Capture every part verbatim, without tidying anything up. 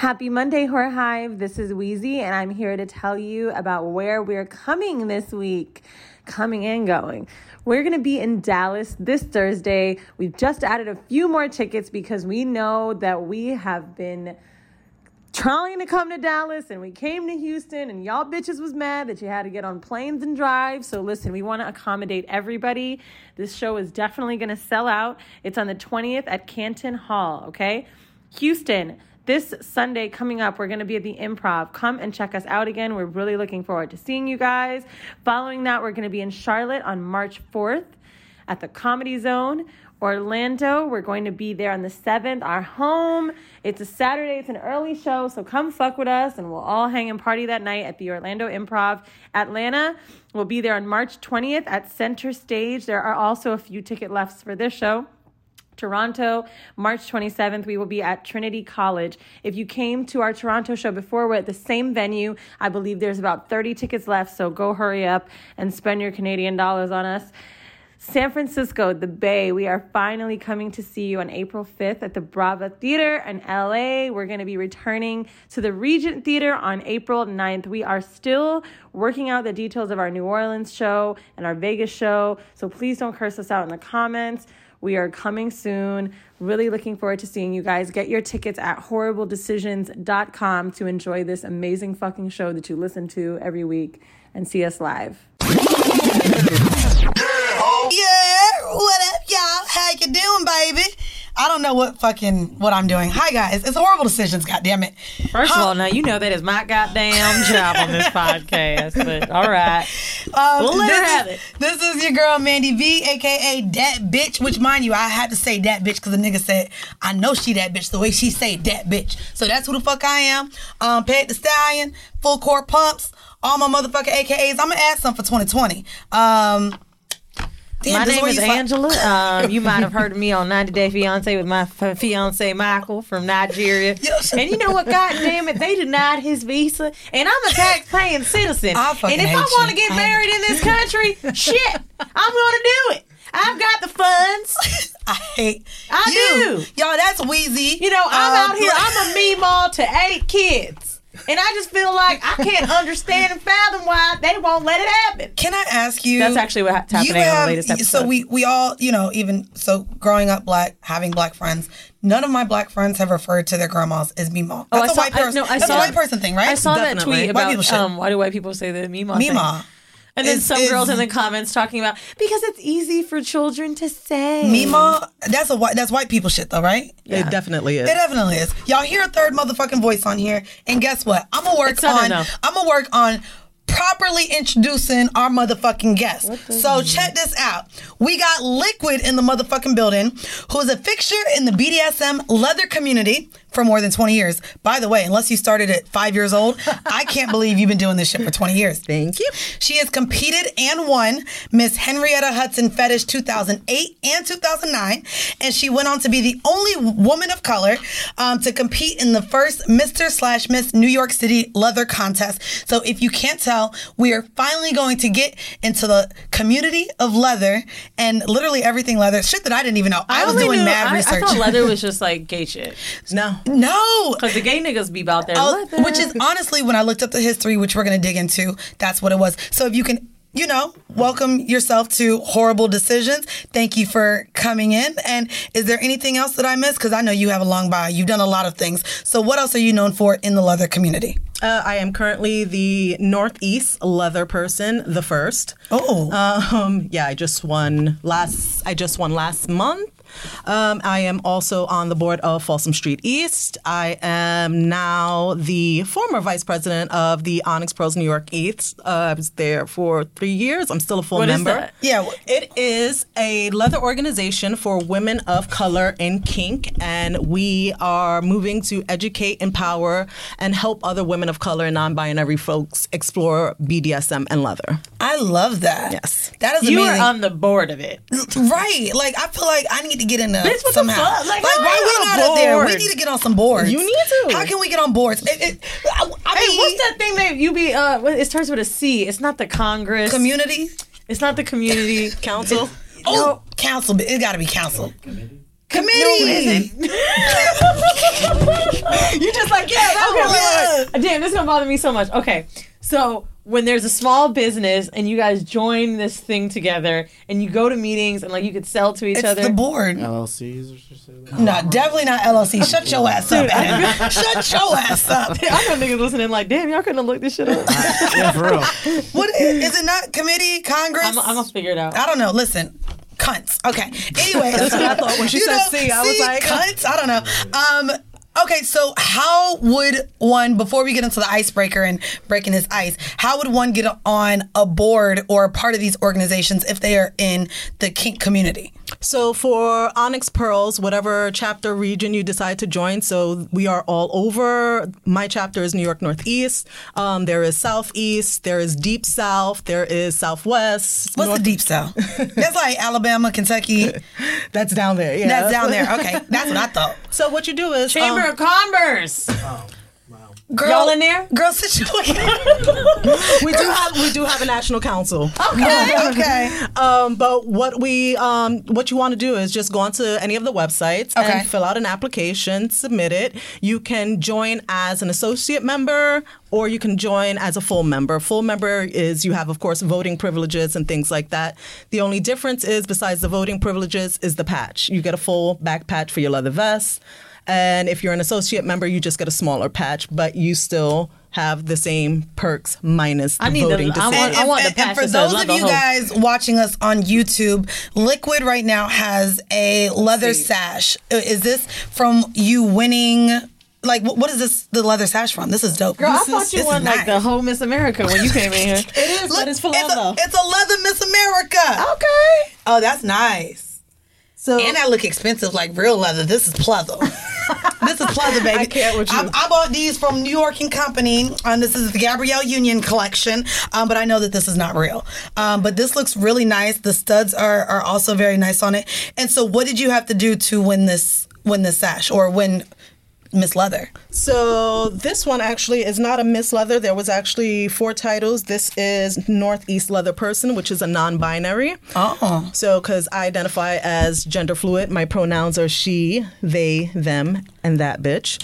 Happy Monday, Horror Hive. This is Wheezy, and I'm here to tell you about where we're coming this week. Coming and going. We're going to be in Dallas this Thursday. We've just added a few more tickets because we know that we have been trying to come to Dallas, and we came to Houston, and y'all bitches was mad that you had to get on planes and drive. So listen, we want to accommodate everybody. This show is definitely going to sell out. It's on the twentieth at Canton Hall, okay? Houston, this Sunday coming up, we're going to be at the Improv. Come and check us out again. We're really looking forward to seeing you guys. Following that, we're going to be in Charlotte on March fourth at the Comedy Zone. Orlando, we're going to be there on the seventh, our home. It's a Saturday. It's an early show, so come fuck with us, and we'll all hang and party that night at the Orlando Improv. Atlanta, we'll be there on March twentieth at Center Stage. There are also a few ticket lefts for this show. Toronto, March twenty-seventh, we will be at Trinity College. If you came to our Toronto show before, we're at the same venue. I believe there's about thirty tickets left, so go hurry up and spend your Canadian dollars on us. San Francisco, the Bay, we are finally coming to see you on April fifth at the Brava Theater in L A. We're going to be returning to the Regent Theater on April ninth. We are still working out the details of our New Orleans show and our Vegas show, so please don't curse us out in the comments. We are coming soon. Really looking forward to seeing you guys. Get your tickets at horrible decisions dot com to enjoy this amazing fucking show that you listen to every week and see us live. Yeah, what up, y'all? How you doing, baby? I don't know what fucking, what I'm doing. Hi, guys. It's Horrible Decisions, goddammit. First huh? of all, now you know that is my goddamn job on this podcast, but all right. Um, we'll let this her have is, it. This is your girl, Mandy V, a k a. Dat Bitch, which, mind you, I had to say Dat Bitch because the nigga said, I know she that bitch the way she say Dat Bitch. So that's who the fuck I am. Um, Peg the Stallion, Full Court Pumps, all my motherfucking A K As. I'm going to add some for twenty twenty. Um... Damn, my name is fuck- Angela. Um, you might have heard of me on ninety Day Fiancé with my f- fiance Michael from Nigeria. Yes. And you know what? God damn it, they denied his visa, and I'm a tax-paying citizen. I fucking and if hate I want to you. get married in this country, shit, I'm gonna do it. I've got the funds. I hate I you. do. Y'all, that's Wheezy. You know, I'm Um, out here. I'm a meemaw to eight kids. And I just feel like I can't understand and fathom why they won't let it happen. Can I ask you? That's actually what's happening you have, on the latest episode. So we, we all, you know, even so growing up black, having black friends, none of my black friends have referred to their grandmas as meemaw. That's Oh, I a saw- white person. I, no, I That's saw, a white person thing, right? I saw Definitely. that tweet White about people shit. um, why do white people say the meemaw thing? Meemaw. And then Is- some is- girls in the comments talking about, because it's easy for children to say. Meemaw, that's a white, that's white people shit though, right? It definitely is. It definitely is. Y'all hear a third motherfucking voice on here, and guess what? I'm gonna work It's not on. enough. I'm gonna work on properly introducing our motherfucking guest. So check this out. We got Liquid in the motherfucking building, who is a fixture in the B D S M leather community for more than twenty years. By the way, unless you started at five years old, I can't believe you've been doing this shit for twenty years. Thank you. She has competed and won Miss Henrietta Hudson Fetish two thousand eight and two thousand nine, and she went on to be the only woman of color um, to compete in the first Mister slash Miss New York City leather contest. So if you can't tell, we are finally going to get into the community of leather and literally everything leather. Shit that I didn't even know. I, I was only doing knew- mad I, research. I thought leather was just like gay shit. No. No. Because the gay niggas be out there. Oh, leather. which is honestly, when I looked up the history, which we're going to dig into, that's what it was. So if you can, you know, welcome yourself to Horrible Decisions. Thank you for coming in. And is there anything else that I missed? Because I know you have a long bio. You've done a lot of things. So what else are you known for in the leather community? Uh, I am currently the Northeast leather person, the first. Oh. Um, yeah, I just won last. I just won last month. Um, I am also on the board of Folsom Street East. I am now the former vice president of the Onyx Pros New York East. Uh, I was there for three years. I'm still a full What is member. that? Yeah. It is a leather organization for women of color in kink, and we are moving to educate, empower, and help other women of color and non-binary folks explore B D S M and leather. I love that. Yes. That is you amazing. are on the board of it. Right. Like, I feel like I need to get in there Bitch, what the somehow. fuck? Like, Like, how why are you we on not a up there? We board? need to get on some boards. You need to. How can we get on boards? It, it, I, I Hey, mean, what's that thing that you be, uh, what- it starts with a C. It's not the Congress. community? It's not the community. Council? Oh, council. It got to be council. Committee. No, it isn't. You just like, yeah, that Okay, one. wait, wait, wait. Damn, this is gonna bother me so much. Okay, so when there's a small business and you guys join this thing together and you go to meetings and like you could sell to each It's other. the board. L L Cs or something. No, definitely not L L C. Shut your ass up, Adam. Shut your ass up. I know niggas listening like, damn, y'all couldn't have looked this shit up. Yeah, for real. What is, is it not committee, Congress? I'm, I'm gonna figure it out. I don't know. Listen, cunts. Okay. Anyway, That's what I thought when she you said know, C. I was see, like, cunts. I don't know. Um. Okay, so how would one, before we get into the icebreaker and breaking his ice, how would one get on a board or a part of these organizations if they are in the kink community? So for Onyx Pearls, whatever chapter region you decide to join, so we are all over. My chapter is New York Northeast. Um, there is Southeast. There is Deep South. There is Southwest. What's North- the deep south? That's like Alabama, Kentucky. That's down there. Yeah, That's down there. Okay, that's what I thought. So what you do is Chamber um, of Commerce. Girl, Y'all in there? Girl, situation. we do have we do have a national council. Okay, okay. Um, but what we um, what you want to do is just go onto any of the websites Okay. and fill out an application, submit it. You can join as an associate member or you can join as a full member. Full member is you have, of course, voting privileges and things like that. The only difference is, besides the voting privileges, is the patch. You get a full back patch for your leather vest. And if you're an associate member, you just get a smaller patch, but you still have the same perks minus the I need the- voting I decision. want- I want the and, patch and for that says those of leather you hoe. guys watching us on YouTube, Liquid right now has a leather sash. Uh, Is this from you winning? Like, what, what is this? The leather sash from? This is dope. Girl, I This thought is- you this won is like nice. the whole Miss America when you came in here. It is, Look, but it's for it's leather. a, it's a leather Miss America. Okay. Oh, that's nice. So And that look expensive, like real leather. This is pleather. This is pleather, baby. I can't with you. I, I bought these from New York and Company. Um, this is the Gabrielle Union collection, um, but I know that this is not real. Um, but this looks really nice. The studs are are also very nice on it. And so, what did you have to do to win this win this sash or win Miss Leather? So this one actually is not a Miss Leather. There was actually four titles. This is Northeast Leather Person, which is a non-binary. Oh. So because I identify as gender fluid, my pronouns are she, they, them, and that bitch.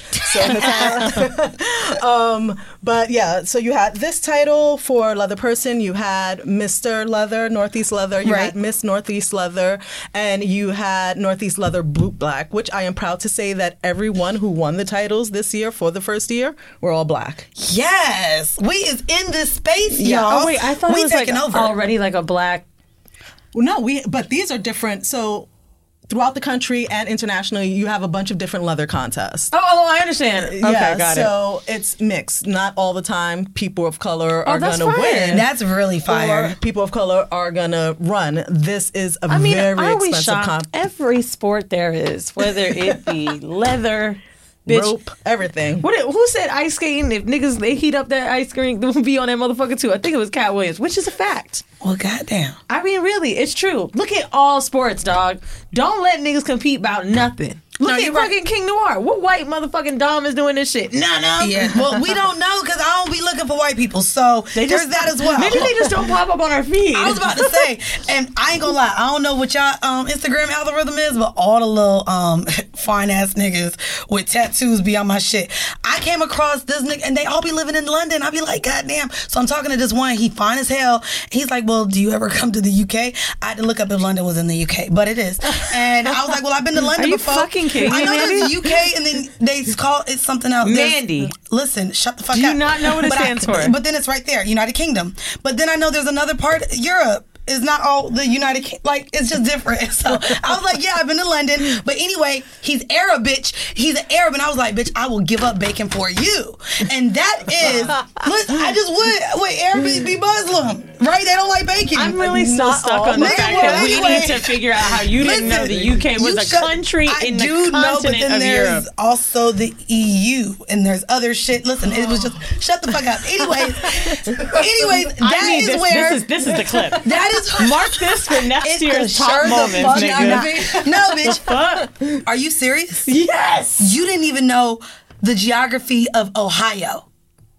So, um, but yeah, so you had this title for Leather Person. You had Mister Leather, Northeast Leather. You Right. had Miss Northeast Leather, and you had Northeast Leather Boot Black, which I am proud to say that everyone who won the titles this year for the first year were all black. Yes, we is in this space, Yeah. y'all. Oh wait, I thought we it was like taking over. already like a black. Well, no, we but these are different. So throughout the country and internationally, you have a bunch of different leather contests. Oh, oh, I understand. Okay, yeah, got it. so it's mixed. Not all the time people of color are Oh, that's gonna fine. win. That's really fire. Or people of color are gonna run. This is a I mean, very are we expensive shocked? comp. Every sport there is, whether it be leather, bitch. Rope, everything. What? it- Who said ice skating? If niggas they heat up that ice cream, they'll be on that motherfucker too. I think it was Cat Williams, which is a fact. Well, goddamn. I mean, really, it's true. Look at all sports, dog. Don't let niggas compete about nothing. Look No, at you're right. fucking King Noir. What white motherfucking Dom is doing this shit? None of. Yeah, well, we don't know because I don't be looking for white people, so They there's just that as well. Maybe they just don't pop up on our feed. I was about to say, and I ain't gonna lie, I don't know what y'all um, Instagram algorithm is, but all the little um, fine ass niggas with tattoos be on my shit. I came across this nigga, and they all be living in London. I be like, goddamn. So I'm talking to this one. He fine as hell. He's like, well, do you ever come to the U K? I had to look up if London was in the U K, but it is. And I was like, well, I've been to London Are you before. fucking kidding I me, know Mandy? there's U K, and then they call it something else. There's- Mandy. Listen, shut the fuck Do you up. not know what it But I- stands for? But then it's right there, United Kingdom. But then I know there's another part, Europe. Is not all the United King- like it's just different. So I was like, yeah, I've been to London, but anyway, he's Arab, bitch. He's an Arab, and I was like, bitch, I will give up bacon for you. And that is, listen, I just would. Wait, Arab be be Muslim, right? They don't like bacon. I'm really so Not stuck all. on the Nigga, fact well, that we anyway. need to figure out how you didn't know the U K was you a shut- country I in the do know, but continent then of there's Europe. also the E U, and there's other shit. Listen, it was just shut the fuck up. Anyways, anyways, I that need is this. where This is this is the clip. that is Mark this for next It's year's the top sure the moments, fuck nigga. I'm not- No, bitch. Fuck. Are you serious? Yes. You didn't even know the geography of Ohio.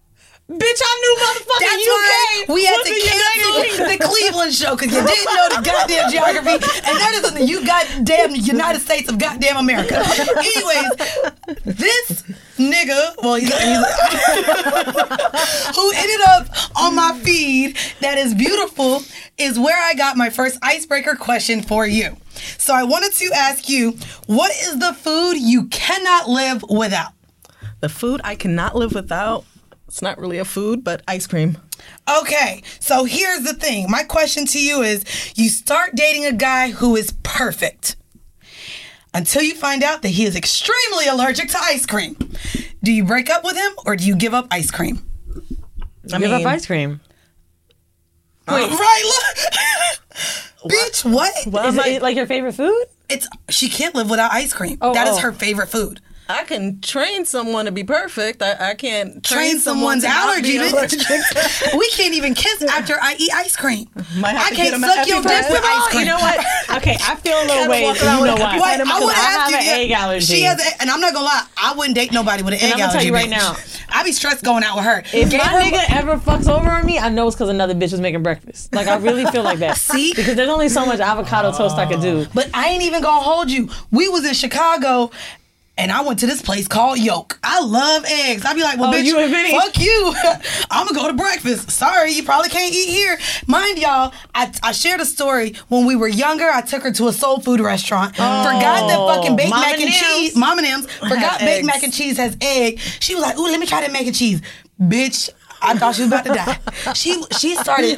Bitch, I knew motherfucking That's U K. why we had was to the United cancel Kingdom. the Cleveland show because you didn't know the goddamn geography, and that is in the you goddamn United States of goddamn America. Anyways, this nigga, well, he's, he's who ended up on my feed that is beautiful is where I got my first icebreaker question for you. So I wanted to ask you, what is the food you cannot live without? The food I cannot live without. It's not really a food, but ice cream. Okay, so here's the thing. My question to you is, you start dating a guy who is perfect until you find out that he is extremely allergic to ice cream. Do you break up with him or do you give up ice cream? I Give mean, up ice cream. Wait. Right, look. Bitch, what? Well, Is like, it like your favorite food? It's she can't live without ice cream. Oh, that is oh. her favorite food. I can train someone to be perfect. I, I can't train, Train someone someone's to not be allergy. allergic. bitch. We can't even kiss after I eat ice cream. Might have I to can't get him a suck your Epi dick First with of all, ice cream. You know what? Okay, I feel a little Kinda ways. walk You around with know a why? Epi Wait, I Because would I ask have you. an egg allergy. She has, a, and I'm not gonna lie. I wouldn't date nobody with an And egg I'm gonna allergy. tell you right bitch. now. I be stressed going out with her. If Gave my her- nigga ever fucks over on me, I know it's because another bitch was making breakfast. Like, I really feel like that. See? Because there's only so much avocado toast I could do. But I ain't even gonna hold you. We was in Chicago. And I went to this place called Yolk. I love eggs. I'd be like, well, Oh, bitch, you and Vinny. fuck you. I'm going to go to breakfast. Sorry, you probably can't eat here. Mind y'all, I, I shared a story. When we were younger, I took her to a soul food restaurant. Forgot that fucking baked Mama mac and Nim's. cheese. Mama Nim's. Forgot Has baked eggs. mac and cheese has egg. She was like, ooh, let me try that mac and cheese. Bitch, I thought she was about to die. She she started.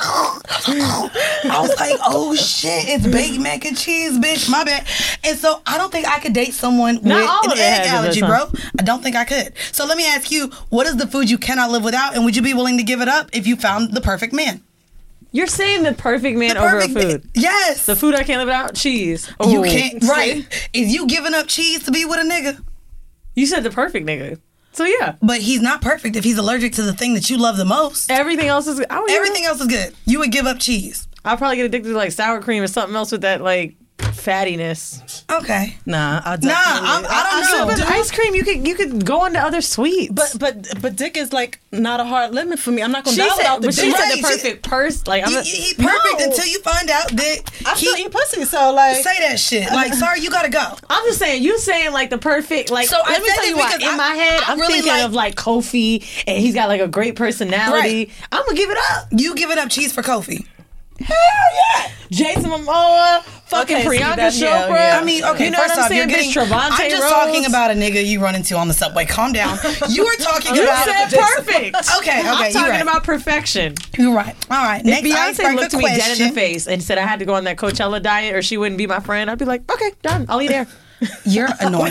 I was like, oh shit, it's baked mac and cheese, bitch. My bad. And so I don't think I could date someone Not with all an of it egg has it, allergy, though, bro. I don't think I could. So let me ask you, what is the food you cannot live without, and would you be willing to give it up if you found the perfect man? You're saying the perfect man The over a perfect food. man. Yes. The food I can't live without? Cheese. you Ooh. can't. Right. Is you giving up cheese to be with a nigga? You said the perfect nigga. So yeah. But he's not perfect if he's allergic to the thing that you love the most. Everything else is I would Everything else is good. You would give up cheese. I'll probably get addicted to like sour cream or something else with that like fattiness. Okay. Nah, I Nah, definitely. I'm, I don't know. But ice cream, you could you could go into other sweets. But but but dick is like not a hard limit for me. I'm not gonna she die said, without the but she dick. said the Right, she- perfect purse. Like I'm He, a, he perfect No. until you find out that I he still eat pussy, so like. say that shit. Like, sorry, you gotta go. I'm just saying, you saying like the perfect, like, So I let me said tell it you what, because in I- my head, I I'm really thinking like- of like Kofi, and he's got like a great personality. I'm gonna give it up. You giving up cheese for Kofi? Hell yeah. Jason Momoa, fucking Okay, see, Priyanka that- yeah, Chopra. yeah. I mean, okay, you know first what I'm off, saying? you're getting. Bitch, Trevante I'm just Rhodes. talking about a nigga you run into on the subway. Calm down. You were talking You about. said perfect. Okay, okay, I'm you're talking right. about perfection. You're right. All right. If Next Beyonce icebreaker looked me dead in question. the face and said I had to go on that Coachella diet or she wouldn't be my friend, I'd be like, okay, done. I'll eat air. You're annoying.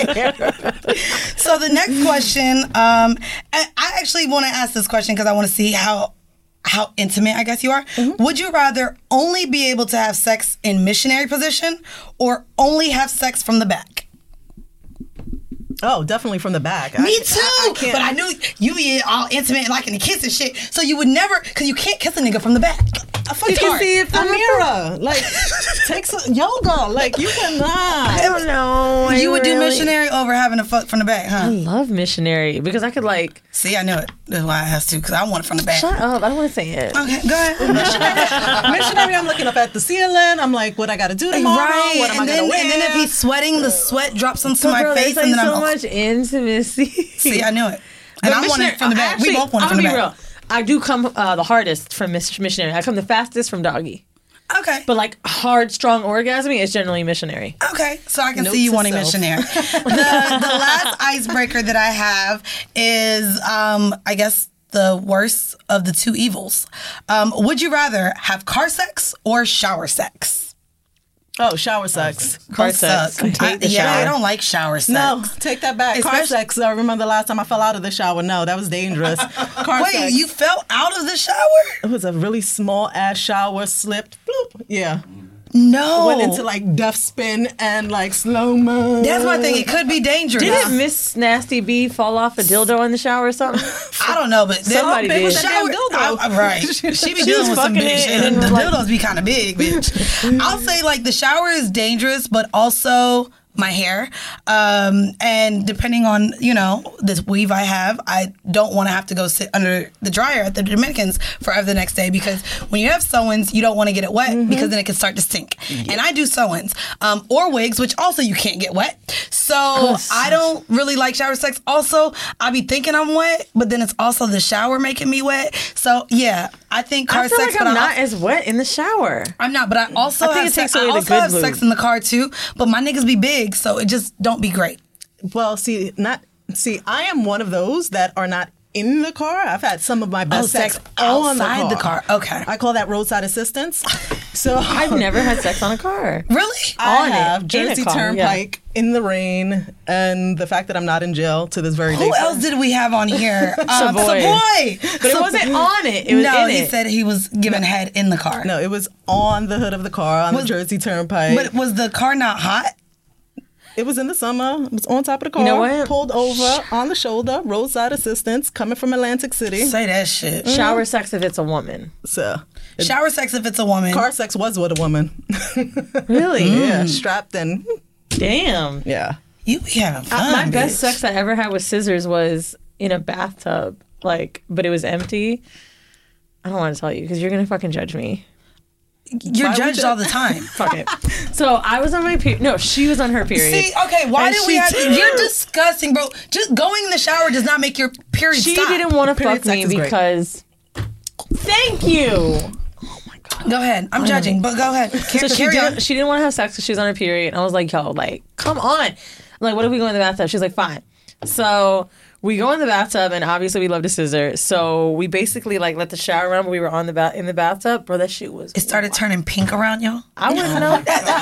So the next question, um, I I actually want to ask this question because I want to see how how intimate I guess you are. Mm-hmm. Would you rather only be able to have sex in missionary position or only have sex from the back? Oh, definitely from the back. Me I- too. I- I can't- but I knew you be all intimate and liking to kiss and shit. So you would never, because you can't kiss a nigga from the back. A fucking You can see it from the Amira, like, take some yoga. Like, you cannot. I don't know. I You would do really- missionary over having a fuck from the back, huh? I love missionary because I could like See, I knew it. That's why I asked too, because I want it from the back. shut up. I don't want to say it. Okay, go ahead. Missionary, I'm looking up at the ceiling. I'm like, what I got to do tomorrow? Right, What am and I then going to wear? and then if he's sweating, the sweat drops onto But my girl, face, there's and like then so I'm much intimacy. see, I knew it, and But I want missionary- it from the back. actually, we both want it I'm from the gonna be back. real. I do come uh, the hardest from mis- missionary. I come the fastest from doggy. Okay, But like hard, strong orgasming is generally missionary. okay, so I can Note see you to wanting self. missionary. the the last icebreaker that I have is, um, I guess. The worst of the two evils. Um, would you rather have car sex or shower sex? Oh, shower sex. Car Both sex. suck. I hate the I- yeah, I shower. don't like shower sex. No, take that back. Car Especially- sex. I remember the last time I fell out of the shower. No, that was dangerous. Car Wait, sex. you fell out of the shower? It was a really small ass shower. Slipped. Bloop. Yeah. No. Went into like death spin and like slow mo. That's my thing. It could be dangerous. Didn't Miss Nasty B fall off a dildo in the shower or something? I don't know, but Somebody that, did. the shower, Dildo. I- I- right? She be She dealing was with some fucking big it shit. and then The was like- dildos be kind of big, bitch. I'll say like the shower is dangerous, but also my hair. Um, and depending on, you know, this weave I have, I don't want to have to go sit under the dryer at the Dominicans forever the next day, because when you have sew-ins, you don't want to get it wet mm-hmm. because then it can start to stink. Yeah. And I do sew-ins. Um, or wigs, which also you can't get wet. So I don't really like shower sex. Also, I be thinking I'm wet, but then it's also the shower making me wet. So yeah, I think car I feel sex. like I'm but not I, as wet in the shower. I'm not, but I also I think have, it takes sex, away I the also good have lube. sex in the car too. But my niggas be big, so it just don't be great. Well, see, not see. I am one of those that are not in the car. I've had some of my best Oh, sex, sex on the outside car. the car. Okay. I call that roadside assistance. So I've never had sex on a car. Really? I on it, have in a Jersey car, Turnpike in the rain, and the fact that I'm not in jail to this very day. Who else did we have on here? Um, Savoy. Savoy. But it wasn't on it. It was no, in he it. said he was giving head in the car. No, it was on the hood of the car on Was- the Jersey Turnpike. But was the car not hot? It was in the summer. It was on top of the car. You know what? Pulled over on the shoulder. Roadside assistance coming from Atlantic City. Say that shit. Shower sex if it's a woman. So Shower sex if it's a woman. car sex was with a woman. Really? Yeah, strapped in. Damn. Yeah. You be having fun. Uh, my best bitch. sex I ever had with scissors was in a bathtub, like, but it was empty. I don't want to tell you because you're gonna fucking judge me. You're Why would judged you- all the time. Fuck it. So I was on my period. No, she was on her period. See, okay, why And did we she have to? did- You're disgusting, bro. Just going in the shower does not make your period She stop. didn't want to Period fuck sex me is great. because. Thank you. Go ahead. I'm judging, but go ahead. So Car- she carry on. didn't. She didn't want to have sex because she was on her period. And I was like, "Yo, like, come on!" I'm like, what if we go in the bathtub? She's like, "Fine." So we go in the bathtub, and obviously we love to scissor. So we basically like let the shower run. But we were on the ba- in the bathtub, bro. That shit was. It started turning pink around y'all. I wouldn't know.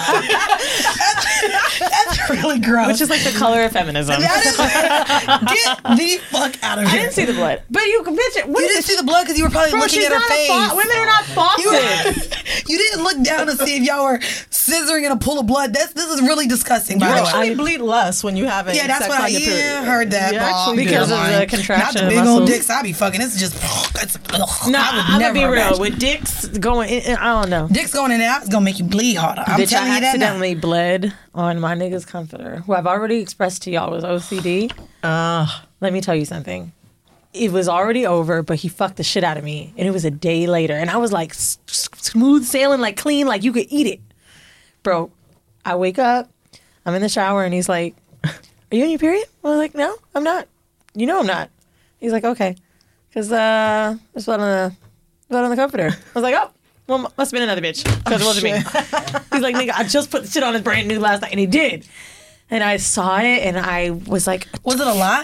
That's really gross. Which is like the color of feminism. That is get the fuck out of I here. didn't see the blood, but you, bitch. What You is didn't see the blood because you were probably Bro, looking she's at her not face. a fa- women are not You, faucets. you didn't look down to see if y'all were scissoring in a pool of blood. That's this is really disgusting. By You the way. actually bleed less when you haven't Yeah, that's sex what I on your period. yeah, heard that. You Bob. actually Because do. of the contraction Not the big of old muscles. dicks I be fucking. It's just it's, ugh, No, I would I'm never gonna be real. imagine. With dicks going, in, I don't know. Dicks going in and out is gonna make you bleed harder. I'm Bitch, telling I you that now. accidentally bled on my nigga's comforter, who I've already expressed to y'all was O C D. Uh, Let me tell you something. It was already over, but he fucked the shit out of me, and it was a day later, and I was like s- s- smooth sailing, like clean, like you could eat it, bro. I wake up, I'm in the shower, and he's like, "Are you on your period?" I was like, "No, I'm not." You know I'm not. He's like, "Okay," because uh, there's blood on the blood on the comforter. I was like, "Oh, well, must have been another bitch because it wasn't me." He's like, "Nigga, I just put the shit on his brand new last night," and he did. And I saw it, and I was like, Was it a lot?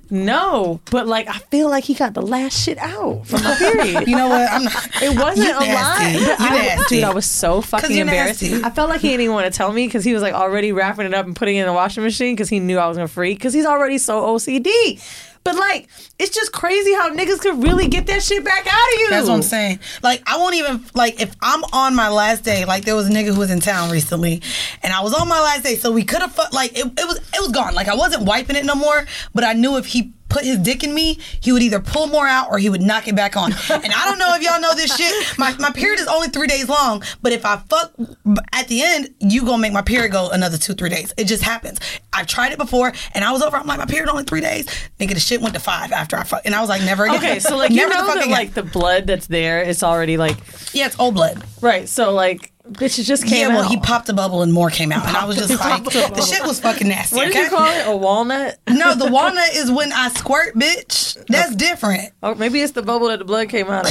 no, but like I feel like he got the last shit out from my period. You know what? I'm not. It wasn't You a lot. nasty. but You I, nasty. dude, I was so fucking you're embarrassed. nasty. I felt like he didn't even want to tell me because he was like already wrapping it up and putting it in the washing machine because he knew I was gonna freak because he's already so O C D. But like, it's just crazy how niggas could really get that shit back out of you. That's what I'm saying. Like, I won't even, like, if I'm on my last day, like, there was a nigga who was in town recently, and I was on my last day, so we could have, fu- like, it, it was it was gone. Like, I wasn't wiping it no more, but I knew if he put his dick in me, he would either pull more out or he would knock it back on. And I don't know if y'all know this shit. My, my period is only three days long, but if I fuck at the end, you gonna make my period go another two, three days. It just happens. I've tried it before, and I was over, I'm like, my period only three days. Nigga, the shit went to five after I fuck. And I was like, never again. Okay, so like you Never the know fuck that again. like the blood that's there, it's already like Yeah, it's old blood. right. So like, bitches just came Yeah, well, out. he popped a bubble and more came out. And I was just like, the shit was fucking nasty. What did okay? you call it? A walnut? No, the walnut is when I squirt, bitch. That's different. Oh, maybe it's the bubble that the blood came out of.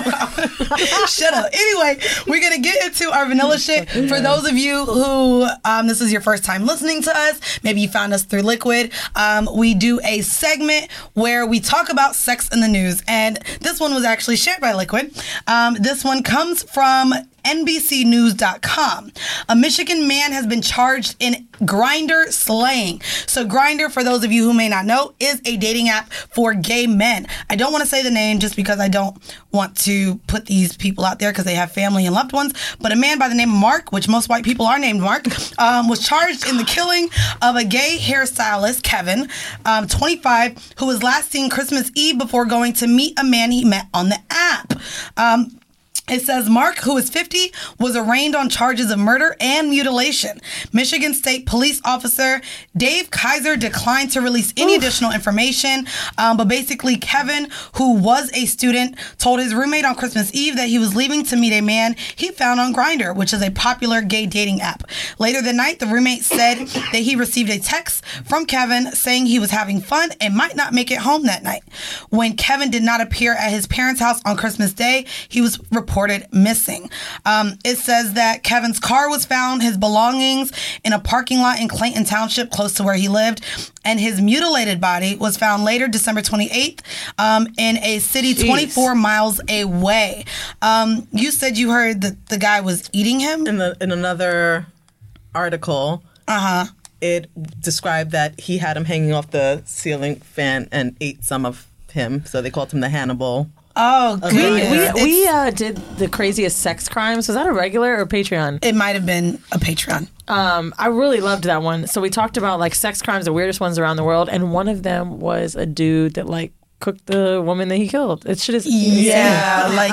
Shut up. Anyway, we're going to get into our vanilla shit. For those of you who, um, this is your first time listening to us, maybe you found us through Liquid, um, we do a segment where we talk about sex in the news. And this one was actually shared by Liquid. Um, this one comes from N B C News dot com. A Michigan man has been charged in Grindr slaying. So Grindr, for those of you who may not know, is a dating app for gay men. I don't want to say the name just because I don't want to put these people out there because they have family and loved ones. But a man by the name of Mark, which most white people are named Mark, um, was charged in the killing of a gay hairstylist, Kevin, um, twenty-five, who was last seen Christmas Eve before going to meet a man he met on the app. Um, It says Mark, who is fifty, was arraigned on charges of murder and mutilation. Michigan State Police Officer Dave Kaiser declined to release any Oof. additional information. Um, but basically, Kevin, who was a student, told his roommate on Christmas Eve that he was leaving to meet a man he found on Grindr, which is a popular gay dating app. Later that night, the roommate said that he received a text from Kevin saying he was having fun and might not make it home that night. When Kevin did not appear at his parents' house on Christmas Day, he was reported missing. Um, it says that Kevin's car was found, his belongings in a parking lot in Clayton Township, close to where he lived, and his mutilated body was found later, December twenty-eighth, um, in a city Jeez. twenty-four miles away. Um, you said you heard that the guy was eating him? In the in another article, Uh-huh. it described that he had him hanging off the ceiling fan and ate some of him. So they called him the Hannibal. Oh, We- goodness. We, we It's- uh, did the craziest sex crimes. Was that a regular or Patreon? it might have been a Patreon. Um, I really loved that one. So we talked about like sex crimes, the weirdest ones around the world, and one of them was a dude that like cooked the woman that he killed. It shit is Yeah, like,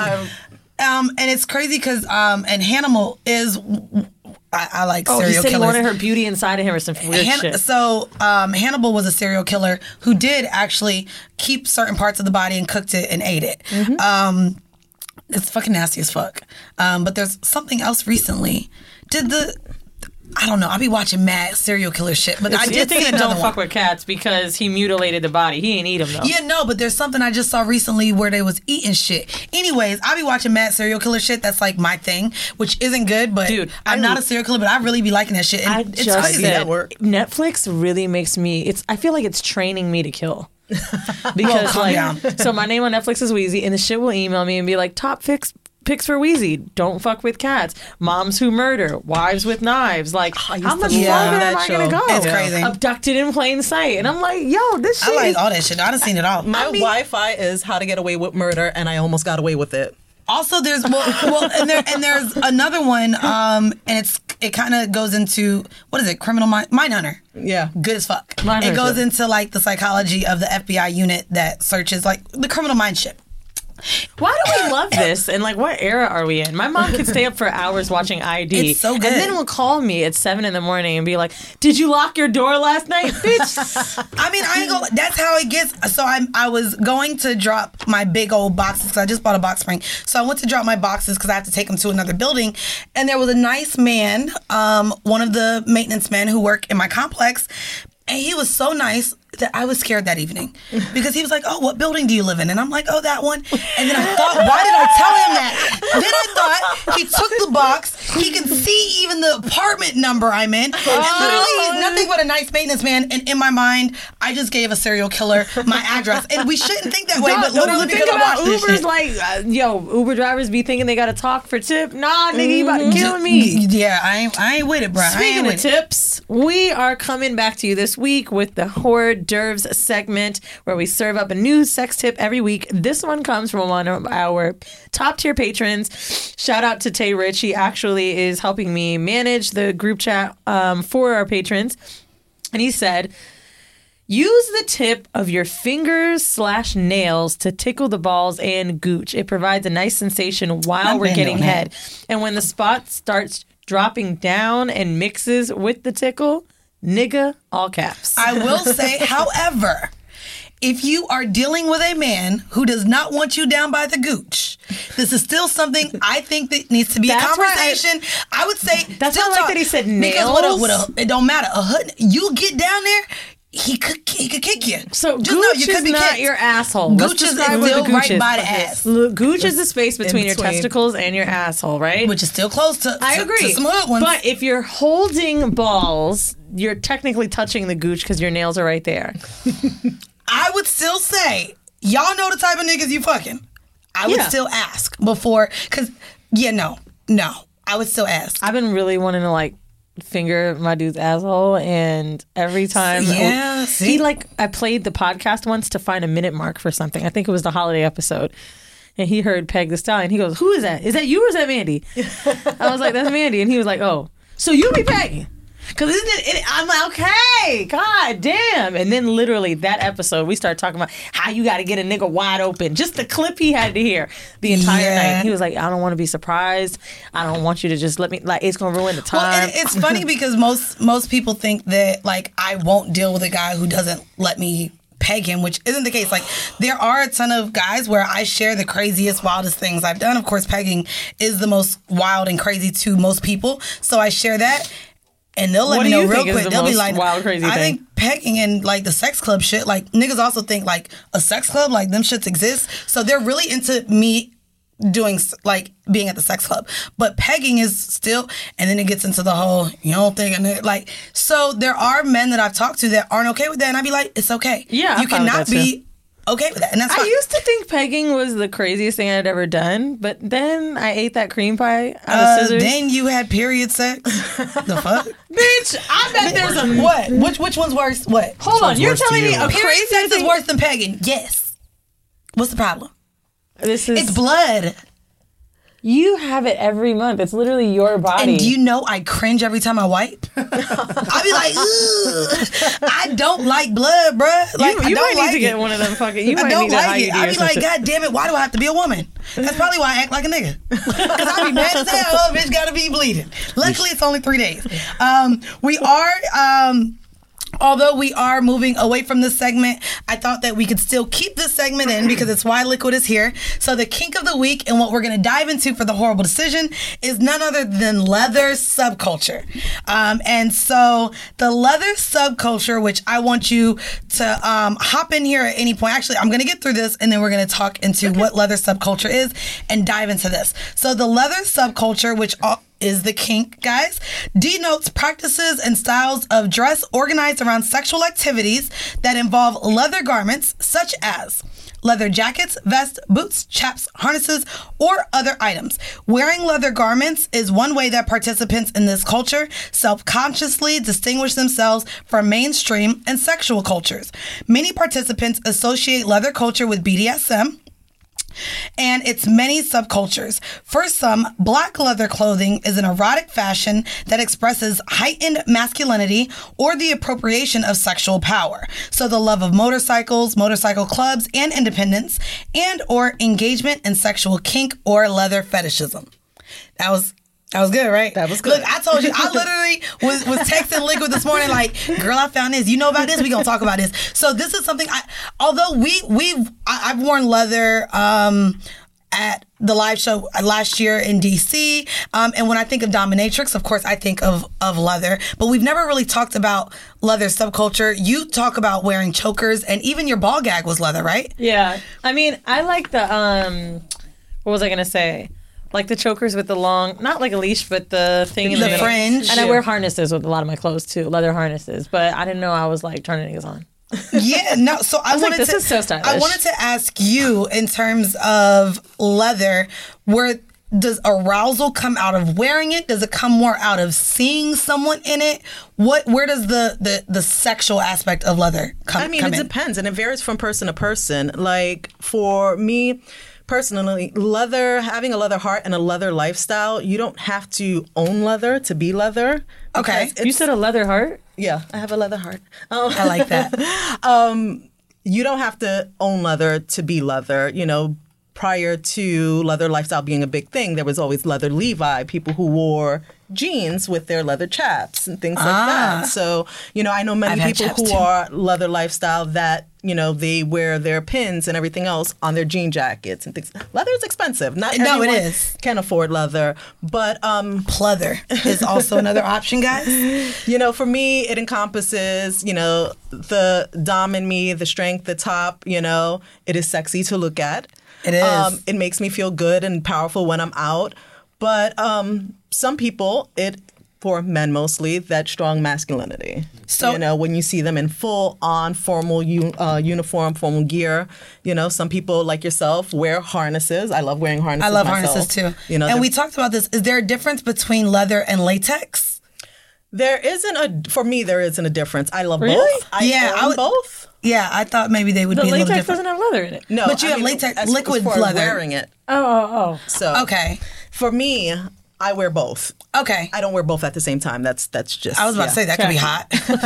um, and it's crazy because, um, and Hannibal is, I, I like Oh, he serial said he killers. wanted her beauty inside of him or some weird Han- shit. So um, Hannibal was a serial killer who did actually keep certain parts of the body and cooked it and ate it. Mm-hmm. Um, it's fucking nasty as fuck. Um, but there's something else recently. Did the I don't know. I be watching mad serial killer shit, but I You're did thinking see of another Don't one. Fuck With Cats because he mutilated the body. He ain't eat him though. Yeah, no, but there's something I just saw recently where they was eating shit. Anyways, I be watching mad serial killer shit. That's like my thing, which isn't good. But Dude, I'm I- not a serial killer, but I really be liking that shit. And I it's just crazy. said At work. Netflix really makes me. It's. I feel like it's training me to kill. Because Well, calm like, down. so my name on Netflix is Wheezy, and the shit will email me and be like, top fix picks for Wheezy. Don't fuck with cats. Moms who murder. Wives with knives. Like, I used how to much love farther that am I gonna show. go? It's crazy. Abducted in plain sight, and I'm like, yo, this shit. I like is- all that shit. I done seen it all. My I mean, Wi-Fi is How to Get Away with Murder, and I almost got away with it. Also, there's well, well, and there and there's another one, um, and it's it kind of goes into what is it? Criminal mind Mindhunter. Yeah. Good as fuck. Mindhunter. It goes into like the psychology of the F B I unit that searches like the criminal mind shit. Why do we love this? And like, what era are we in? My mom could stay up for hours watching I D. It's so good. And then will call me at seven in the morning and be like, "Did you lock your door last night, bitch?" I mean, I ain't gonna. That's how it gets. So I I was going to drop my big old boxes because I just bought a box spring. So I went to drop my boxes because I have to take them to another building, and there was a nice man, um, one of the maintenance men who work in my complex, and he was so nice that I was scared that evening because he was like, "Oh, what building do you live in?" And I'm like, "Oh, that one." And then I thought, why did I tell him that? Then I thought he took the box. He can see even the apartment number I'm in. And literally, he's nothing but a nice maintenance man. And in my mind, I just gave a serial killer my address. And we shouldn't think that way, but No, literally the because thing I about watched this Uber's shit. like, uh, yo, Uber drivers be thinking they got to talk for tip. Nah, nigga, you about to kill me. Yeah, I ain't, I ain't with it, bro. I Speaking ain't of with it. tips, we are coming back to you this week with the hors d'oeuvres segment where we serve up a new sex tip every week. This one comes from one of our top tier patrons. Shout out to Tay Rich. He actually is helping me manage the group chat um, for our patrons. And he said, use the tip of your fingers slash nails to tickle the balls and gooch. It provides a nice sensation while I've we're been getting doing head. that. And when the spot starts dropping down and mixes with the tickle, nigga, all caps. I will say, however, if you are dealing with a man who does not want you down by the gooch, this is still something I think that needs to be That's a why I- conversation. I, would say That's still why I like talk, that he said because with a, nails. with a, it don't matter. A hood, you get down there, he could he could kick you. So Just gooch know you is could be not kicked. your asshole. Let's Gooch is describe what still the gooch right is. by the ass, L- Gooch is the space between your between. testicles and your asshole, right? which is still close to. I to- agree. To some hood ones. But if you're holding balls, you're technically touching the gooch because your nails are right there. I would still say, y'all know the type of niggas you fucking. I would Yeah. still ask before, because yeah, no, no, I would still ask. I've been really wanting to like finger my dude's asshole, and every time Yeah, see? he like I played the podcast once to find a minute mark for something. I think it was the holiday episode. And he heard Peg the Stallion. He goes, "Who is that? Is that you or is that Mandy?" I was like, "That's Mandy." And he was like, "Oh, so you be pegging?" Because it, it, I'm like, okay, god damn. And then literally that episode, we started talking about how you got to get a nigga wide open. Just the clip he had to hear the entire Yeah. night. He was like, I don't want to be surprised. I don't want you to just let me, like, it's going to ruin the time. Well, and it's funny because most most people think that like I won't deal with a guy who doesn't let me peg him, which isn't the case. Like there are a ton of guys where I share the craziest, wildest things I've done. Of course, pegging is the most wild and crazy to most people, so I share that. And they'll let What me do know you real think is quick. the They'll be most like, wild, crazy I thing? think pegging and like the sex club shit, like niggas also think like a sex club, like them shits exist. So they're really into me doing like being at the sex club, but pegging is still, and then it gets into the whole, you don't think, a nigga, like, so there are men that I've talked to that aren't okay with that. And I'd be like, it's okay. Yeah, I'm you fine with cannot that, be okay with that. And that's I fine. used to think pegging was the craziest thing I'd ever done, but then I ate that cream pie out Uh, of scissors. then you had period sex. The fuck? Bitch, I bet there's a... What? Which which one's worse? What? Hold on, one's you're worse to telling me you? a Period crazy sex is thing... worse than pegging. Yes. What's the problem? This is... It's blood. You have it every month. It's literally your body. And do you know I cringe every time I wipe? I be like, ugh. I don't like blood, bruh. Like, you I you don't might like need to it. get one of them fucking... You I might don't need a like it. I U D I or be some like, shit. God damn it, why do I have to be a woman? That's probably why I act like a nigga. Because I be mad as hell, oh, bitch gotta be bleeding. Luckily, it's only three days. Um, we are... Um, Although we are moving away from this segment, I thought that we could still keep this segment in because it's why Liquid is here. So the kink of the week and what we're going to dive into for the horrible decision is none other than leather subculture. Um, and so the leather subculture, which I want you to um, hop in here at any point. Actually, I'm going to get through this and then we're going to talk into what leather subculture is and dive into this. So the leather subculture, which all is the kink, guys, denotes practices and styles of dress organized around sexual activities that involve leather garments such as leather jackets, vests, boots, chaps, harnesses, or other items. Wearing leather garments is one way that participants in this culture self-consciously distinguish themselves from mainstream and sexual cultures. Many participants associate leather culture with B D S M and its many subcultures. For some, black leather clothing is an erotic fashion that expresses heightened masculinity or the appropriation of sexual power. So the love of motorcycles, motorcycle clubs, and independence, and or engagement in sexual kink or leather fetishism. That was That was good, right? That was good. Look, I told you, I literally was, was texting Liquid this morning like, girl, I found this. You know about this? We gonna talk about this. So this is something I, although we, we've, I, I've worn leather um, at the live show last year in D C. Um, and when I think of dominatrix, of course, I think of, of leather. But we've never really talked about leather subculture. You talk about wearing chokers and even your ball gag was leather, right? Yeah. I mean, I like the, um, what was I going to say? Like the chokers with the long, not like a leash, but the thing in the, The middle. fringe. And I wear harnesses with a lot of my clothes too, leather harnesses. But I didn't know I was like turning niggas on. Yeah, no. So I, was like, wanted this to. is so stylish. I wanted to ask you in terms of leather, where does arousal come out of wearing it? Does it come more out of seeing someone in it? What? Where does the the, the sexual aspect of leather come? I mean, come it in? depends, and it varies from person to person. Like for me personally, leather, having a leather heart and a leather lifestyle, you don't have to own leather to be leather. Okay. because it's- You said a leather heart? yeah, I have a leather heart. Um, I like that. um, you don't have to own leather to be leather. You know, prior to leather lifestyle being a big thing, there was always leather Levi, people who wore jeans with their leather chaps and things like Ah. that. So, you know, I know many I've had people chaps who too. are leather lifestyle that, you know, they wear their pins and everything else on their jean jackets and things. Leather is expensive. Not No, it everyone is. can afford leather. But, um, Pleather is also another option, guys. you know, for me, it encompasses, you know, the dom in me, the strength, the top, you know, it is sexy to look at. It is. Um, it makes me feel good and powerful when I'm out. But um, some people, it, for men mostly, that strong masculinity. So- you know, when you see them in full on formal u- uh, uniform, formal gear, you know, some people like yourself wear harnesses. I love wearing harnesses. I love myself. harnesses too. You know, and they're- we talked about this. Is there a difference between leather and latex? there isn't a, for me, there isn't a difference. I love Really? both. I Yeah, I own would- both. Yeah, I thought maybe they would The be a little latex different. doesn't have leather in it. No, But you I have mean, latex- as- liquid as far as leather. wearing it. Oh, oh, oh. So Okay. for me, I wear both. Okay. I don't wear both at the same time. That's that's just. I was about yeah. to say that could be hot.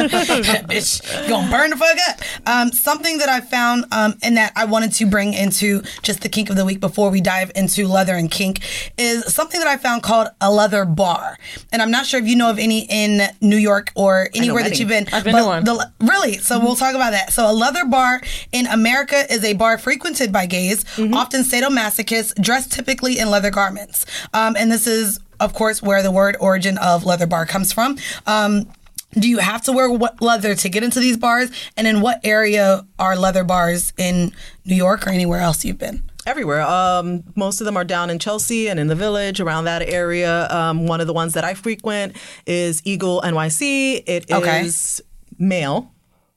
Bitch, you gonna burn the fuck up. Um, something that I found um, and that I wanted to bring into just the kink of the week before we dive into leather and kink is something that I found called a leather bar. And I'm not sure if you know of any in New York or anywhere that many. you've been. I've been but to one. The, really? So we'll talk about that. So a leather bar in America is a bar frequented by gays, often sadomasochists, dressed typically in leather garments. Um, and this is, of course, where the word origin of leather bar comes from. Um, do you have to wear what leather to get into these bars? And in what area are leather bars in New York or anywhere else you've been? Everywhere. Um, most of them are down in Chelsea and in the Village, around that area. Um, one of the ones that I frequent is Eagle N Y C. It Okay. is male.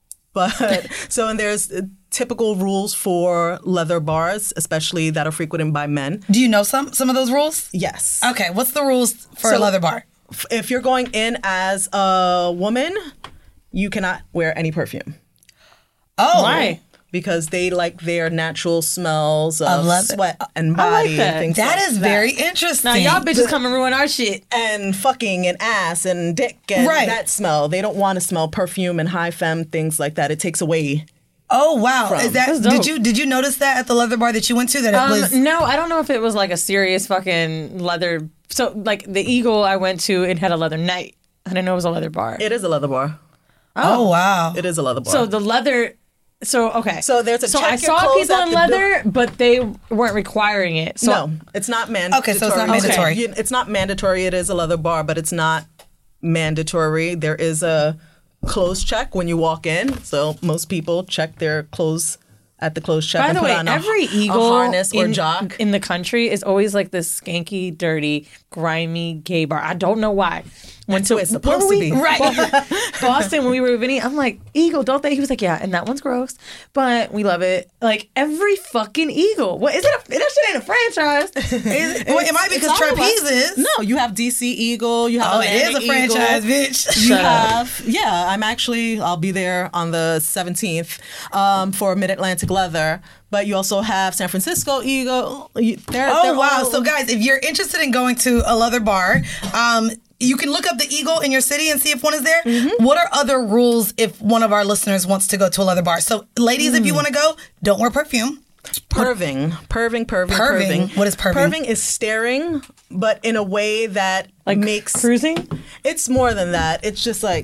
But so, and there's typical rules for leather bars, especially that are frequented by men. Do you know some some of those rules? Yes. Okay, what's the rules for a So- leather bar? F- If you're going in as a woman, you cannot wear any perfume. Oh, Why? Because they like their natural smells of, Of leather. sweat and I like body that. and things That like is very interesting. Now y'all bitches come and ruin our shit. and fucking and ass and dick and Right. that smell. They don't want to smell perfume and high femme things like that. It takes away. Oh wow! From. Is that That's did dope. you did you notice that at the leather bar that you went to that it Um, was? no, I don't know if it was like a serious fucking leather. So like the Eagle I went to, it had a leather night. I didn't know it was a leather bar. It is a leather bar. Oh wow! It is a leather bar. So the leather. So okay. So there's a So check I your saw clothes people at in the leather, but they weren't requiring it. So no, it's not mandatory. Okay, so it's not mandatory. You- It's not mandatory. It is a leather bar, but it's not mandatory. There is a clothes check when you walk in. So most people check their clothes at the clothes check by and the put way, on a, every a Eagle harness or in, jock. in the country is always like this skanky, dirty, grimy gay bar. I don't know why. Went That's what it's supposed where were to we? be. Right. Boston, when we were with Vinny, I'm like, Eagle, don't they? He was like, yeah, and that one's gross, but we love it. Like every fucking Eagle. What is it? A, that shit ain't a franchise. Is it, well, it might be It's because all of trapeze us. is. No, you have D C Eagle. You have Oh, it is a Atlantic franchise, Eagle. bitch. You Shut up. have, yeah, I'm actually, I'll be there on the seventeenth um, for Mid-Atlantic Leather. But you also have San Francisco Eagle. You- They're, Oh they're wow! all- So guys, if you're interested in going to a leather bar, um, you can look up the Eagle in your city and see if one is there. Mm-hmm. What are other rules if one of our listeners wants to go to a leather bar? So, ladies, Mm. if you want to go, don't wear perfume. Perving, perving, perving, Perving? perving. What is perving? Perving is staring, but in a way that Like makes cruising. It's more than that. It's just like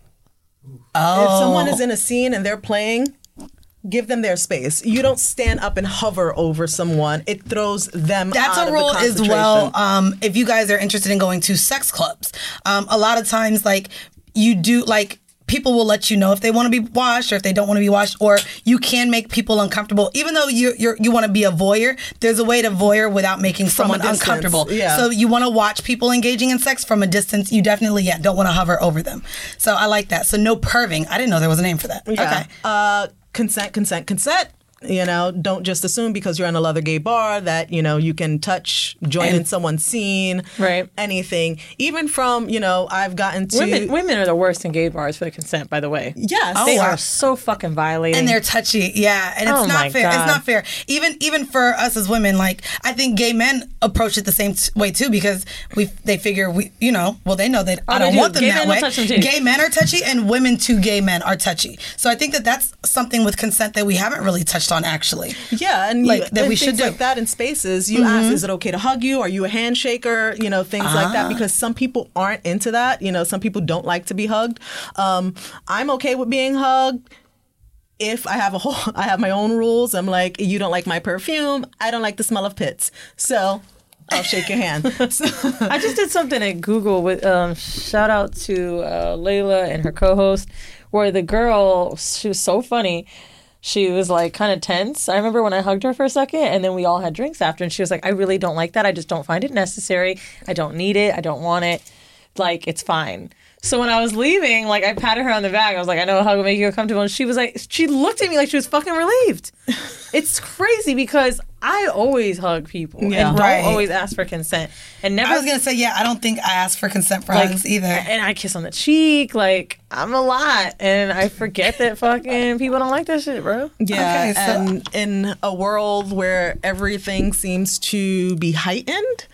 Oh, if someone is in a scene and they're playing, give them their space. You don't stand up and hover over someone. It throws them that's out a of rule the as well. concentration. Um, if you guys are interested in going to sex clubs, um, a lot of times, like you do, like people will let you know if they want to be washed or if they don't want to be washed, or you can make people uncomfortable. Even though you you're, you want to be a voyeur, there's a way to voyeur without making someone distance, uncomfortable. yeah. So you want to watch people engaging in sex from a distance. You definitely yeah don't want to hover over them. So I like that. So no perving. I didn't know there was a name for that. Yeah. Okay. Uh, consent, consent, consent. You know, don't just assume because you're in a leather gay bar that, you know, you can touch, join And- in someone's scene, Right. anything. Even from, you know, I've gotten to... Women, women are the worst in gay bars for the consent. By the way, Yes. Oh, they wow. are so fucking violating. And they're touchy, yeah, and it's Oh my not fair. God. It's not fair. Even even for us as women, like I think gay men approach it the same t- way too because we they figure we you know well they know that I Oh, they don't do. want them Gay that men will way. touch them too. Gay men are touchy, and women to gay men are touchy. So I think that that's something with consent that we haven't really touched on actually. Yeah, and Like, you, that and we should things do. like that in spaces. You ask, is it okay to hug you? Are you a handshaker? You know, things like that. Because some people aren't into that. You know, some people don't like to be hugged. Um, I'm okay with being hugged. If I have a whole, I have my own rules. I'm like, you don't like my perfume. I don't like the smell of pits. So I'll shake your hand. So, I just did something at Google with um, shout out to uh, Layla and her co-host, where the girl, she was so funny. She was like kind of tense. I remember when I hugged her for a second, and then we all had drinks after, and she was like, I really don't like that. I just don't find it necessary. I don't need it. I don't want it. Like, it's fine. So when I was leaving, like, I patted her on the back. I was like, I know a hug will make you comfortable. And she was like, she looked at me like she was fucking relieved. It's crazy because I always hug people Yeah. and don't Right. always ask for consent. And never I was gonna say yeah I don't think I asked for consent for like, hugs either. And I kiss on the cheek. Like, I'm a lot. And I forget that fucking people don't like that shit, bro. yeah, Okay, so- and in a world where everything seems to be heightened,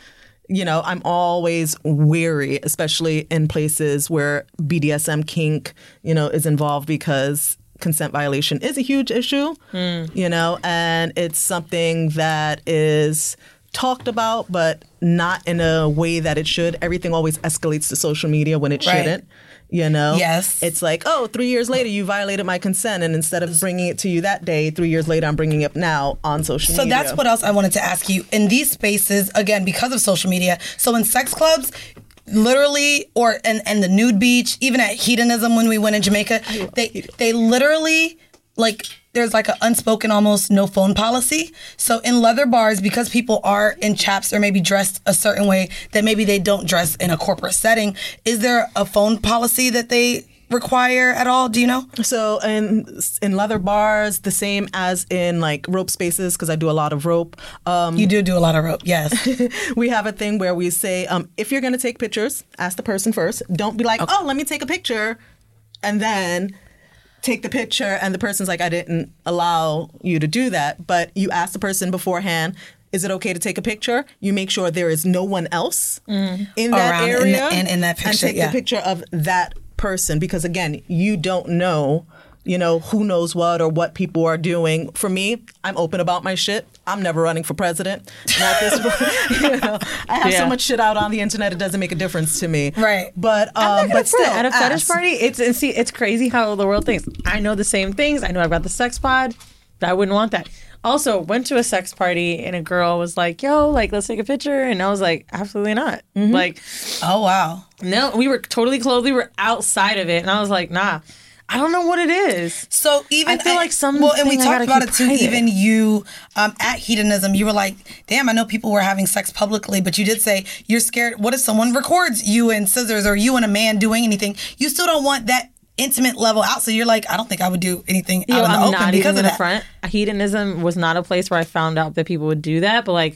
you know, I'm always weary, especially in places where B D S M kink, you know, is involved, because consent violation is a huge issue, mm. you know, and it's something that is talked about, but not in a way that it should. Everything always escalates to social media when it right. shouldn't. You know, yes, it's like, oh, three years later, you violated my consent. And instead of bringing it to you that day, three years later, I'm bringing it up now on social so media. So that's what else I wanted to ask you. In these spaces, again, because of social media, so in sex clubs, literally, or and, and the nude beach, even at Hedonism when we went in Jamaica, they they literally, like, there's like an unspoken almost no phone policy. So in leather bars, because people are in chaps or maybe dressed a certain way that maybe they don't dress in a corporate setting, is there a phone policy that they require at all? Do you know? So in in leather bars, the same as in like rope spaces, because I do a lot of rope. Um, you do do a lot of rope, yes. We have a thing where we say, um, if you're going to take pictures, ask the person first. Don't be like, okay. oh, let me take a picture, and then take the picture, and the person's like, I didn't allow you to do that. But you ask the person beforehand, is it okay to take a picture? You make sure there is no one else mm. in that Around area. In, the, in, in that picture, and take yeah. the picture of that person, because again, you don't know, you know, who knows what or what people are doing. For me, I'm open about my shit. I'm never running for president. Not this, you know, I have yeah. so much shit out on the internet, it doesn't make a difference to me. Right. But um, I'm not but still, at a fetish ask. party, it's and see, it's crazy how the world thinks. I know the same things. I know I've got the sex pod. I wouldn't want that. Also, went to a sex party and a girl was like, yo, like, let's take a picture. And I was like, absolutely not. Mm-hmm. Like, oh, wow. No, we were totally clothed. We were outside of it. And I was like, nah, I don't know what it is. So even I feel like some well, and we talked about it too. Private. Even you um, at Hedonism, you were like, "Damn, I know people were having sex publicly, but you did say you're scared. What if someone records you and scissors, or you and a man doing anything? You still don't want that intimate level out. So you're like, I don't think I would do anything Yo, out in the I'm open not because even of in the that. front. Hedonism was not a place where I found out that people would do that, but like,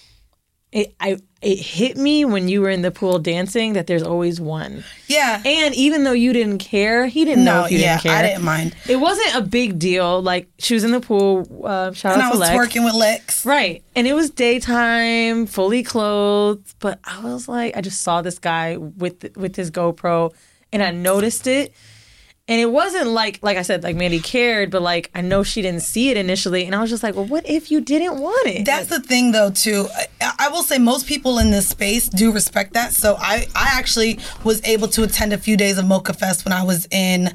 it, I it hit me when you were in the pool dancing that there's always one. Yeah. And even though you didn't care, he didn't No, know if you yeah, didn't care. I didn't mind. It wasn't a big deal. Like, she was in the pool. Uh, shout And out I to was Lex. twerking with Lex. Right. And it was daytime, fully clothed. But I was like, I just saw this guy with with his GoPro, and I noticed it. And it wasn't like, like I said, like Mandy cared, but like I know she didn't see it initially. And I was just like, well, what if you didn't want it? That's the thing, though, too. I, I will say most people in this space do respect that. So I, I actually was able to attend a few days of Mocha Fest when I was in,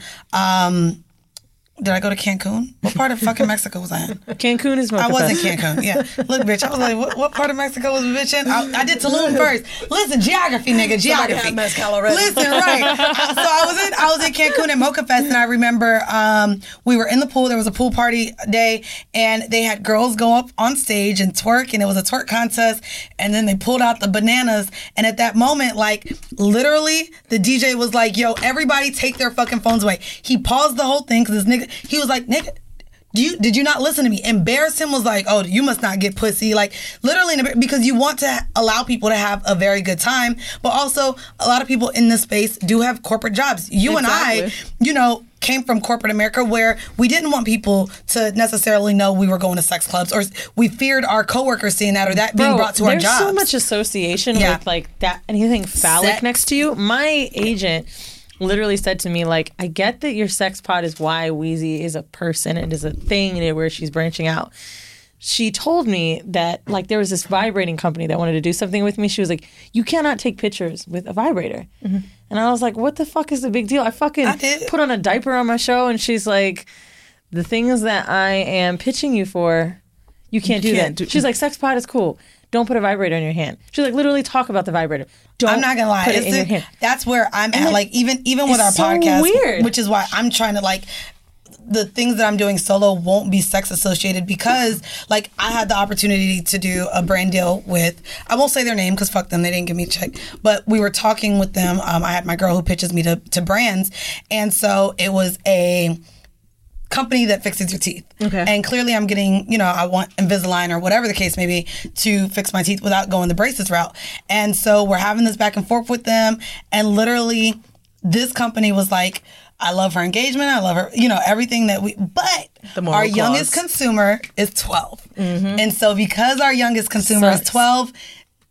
um, did I go to Cancun? What part of fucking Mexico was I in? Cancun is Mocha I was in Fest. Cancun, yeah. Look, bitch, I was like, what, what part of Mexico was a bitch in? I, I did Tulum first. Listen, geography, nigga, geography. Mezcal already. Listen, right. So I was in, I was in Cancun at Mocha Fest, and I remember um, we were in the pool. There was a pool party day, and they had girls go up on stage and twerk, and it was a twerk contest, and then they pulled out the bananas, and at that moment, like, literally, the D J was like, yo, everybody take their fucking phones away. He paused the whole thing, because this nigga, he was like, nigga, Do you, did you not listen to me? Embarrassed him, was like, oh, you must not get pussy. Like, literally, because you want to allow people to have a very good time. But also, a lot of people in this space do have corporate jobs. You Exactly. and I, you know, came from corporate America where we didn't want people to necessarily know we were going to sex clubs, or we feared our coworkers seeing that or that being Bro, brought to our there's jobs. so much association Yeah. with like that, anything phallic Sex. next to you. My agent literally said to me, like, I get that your sex pod is why Wheezy is a person and is a thing and where she's branching out. She told me that, like, there was this vibrating company that wanted to do something with me. She was like, you cannot take pictures with a vibrator. Mm-hmm. And I was like, what the fuck is the big deal? I fucking I did. put on a diaper on my show, and she's like, the things that I am pitching you for, you can't You do can't that. do- She's like, sex pod is cool. Don't put a vibrator in your hand. She's like, literally talk about the vibrator. Don't I'm not gonna lie. put it It's in the- your hand. That's where I'm at. then Like, even even with our it's so podcast, weird. which is why I'm trying to, like, the things that I'm doing solo won't be sex associated, because, like, I had the opportunity to do a brand deal with, I won't say their name because fuck them, they didn't give me a check, but we were talking with them. Um, I had my girl who pitches me to, to brands, and so it was a company that fixes your teeth. Okay. And clearly I'm getting, you know, I want Invisalign or whatever the case may be to fix my teeth without going the braces route. And so we're having this back and forth with them, and literally this company was like, I love her engagement, I love her, you know, everything that we, but The moral our youngest clause. consumer is twelve. And so because our youngest consumer Sucks. is twelve,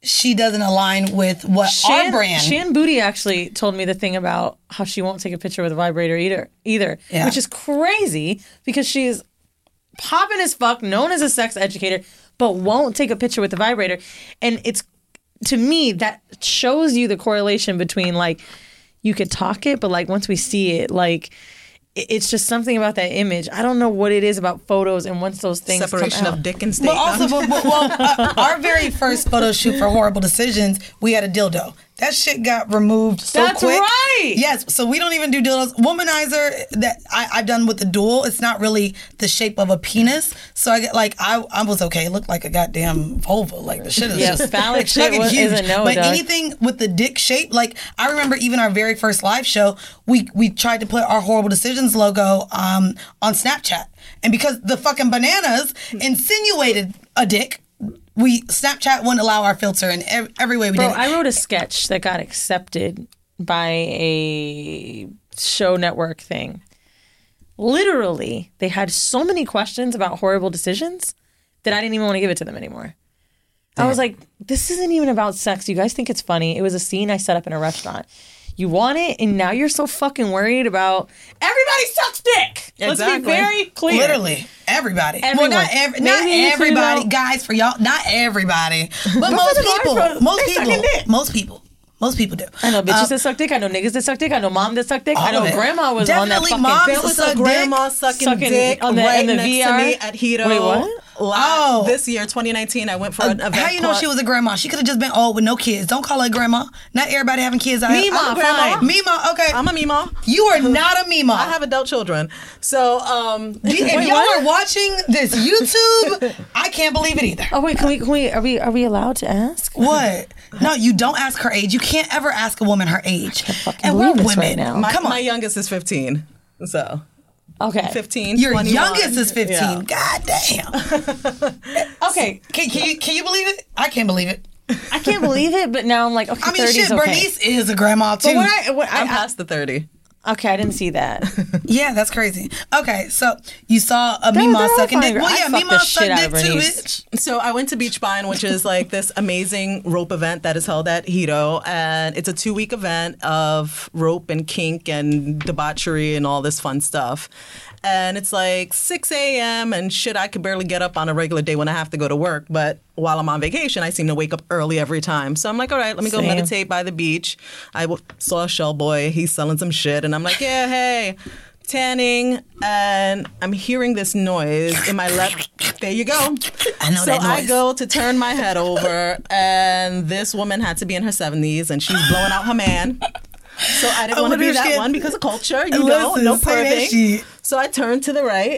she doesn't align with what our brand. Shan Booty actually told me the thing about how she won't take a picture with a vibrator either, either Yeah. which is crazy because she's popping as fuck, known as a sex educator, but won't take a picture with the vibrator. And it's, to me, that shows you the correlation between, like, you could talk it, but, like, once we see it, like, it- it's just something about that image. I don't know what it is about photos, and once those things Separation come out. of dick and state. But also, but, but, well, uh, our very first photo shoot for Horrible Decisions, we had a dildo. That shit got removed so That's quick. right. Yes, so we don't even do dildos. Womanizer that I, I've done with the dual, it's not really the shape of a penis. So I get like I I was okay. It looked like a goddamn vulva. Like the shit is Yeah, just phallic it's shit fucking was- huge. is a no, But dog. anything with the dick shape, like I remember even our very first live show, we we tried to put our Horrible Decisions logo um on Snapchat, and because the fucking bananas insinuated a dick. We Snapchat wouldn't allow our filter in every, every way we Bro, did it. I wrote a sketch that got accepted by a show network thing. Literally, they had so many questions about horrible decisions that I didn't even want to give it to them anymore. I was like, this isn't even about sex. You guys think it's funny. It was a scene I set up in a restaurant. You want it, and now you're so fucking worried about everybody sucks dick. Let's be Exactly. very clear. Literally, everybody. Everyone. Well, not, ev- not Maybe for everybody, you. guys. For y'all, not everybody, but most for the most people. part, Most they sucking people. dick. Most people. Most people do. I know bitches Um, that suck dick. I know niggas that suck dick. I know mom that suck dick. I all know of it. grandma was on that Definitely fucking moms There that was suck a dick. Grandma sucking, Sucking dick on the- right in the next V R? to me at Hito. Wait, what? La- Oh. This year, twenty nineteen, I went for an event. How you know called- she was a grandma? She could have just been old with no kids. Don't call her grandma. Not everybody having kids. I- Mima, I'm a grandma. fine. Mima, okay. I'm a Mima. You are not a Mima. I have adult children. So, um, if y'all are watching this YouTube, I can't believe it either. Oh wait, can we? Can we? Are we? Are we allowed to ask? What? No, you don't ask her age. You can't ever ask a woman her age. And we're believe this women. right now. my, Come on. my youngest is fifteen. So, Okay. fifteen. Your twenty-one. youngest is fifteen. Yeah. God damn. Okay. Can, can you can you believe it? I can't believe it. I can't believe it, but now I'm like, okay, I mean, thirty shit. is okay. Bernice is a grandma too. But when I, when I, I'm past the thirty. okay, I didn't see that. yeah, that's crazy. Okay, so you saw a They're- Mima they're all sucking fine. dick. Well, I yeah, fucked Mima the shit sucked out dick of too, Bernice. bitch. So I went to Beach Bind, which is like this amazing rope event that is held at Hito, and it's a two-week event of rope and kink and debauchery and all this fun stuff. And it's like six a.m. and shit, I could barely get up on a regular day when I have to go to work. But while I'm on vacation, I seem to wake up early every time. So I'm like, all right, let me go Same. meditate by the beach. I w- saw a shell boy. He's selling some shit. And I'm like, yeah, hey. Tanning, and I'm hearing this noise in my left. There you go. I know so that I noise. go to turn my head over, and this woman had to be in her seventies, and she's blowing out her man. So I didn't I want to wonder be if that she- one because of culture, you Listen, know, no say that perving. shit. So I turned to the right,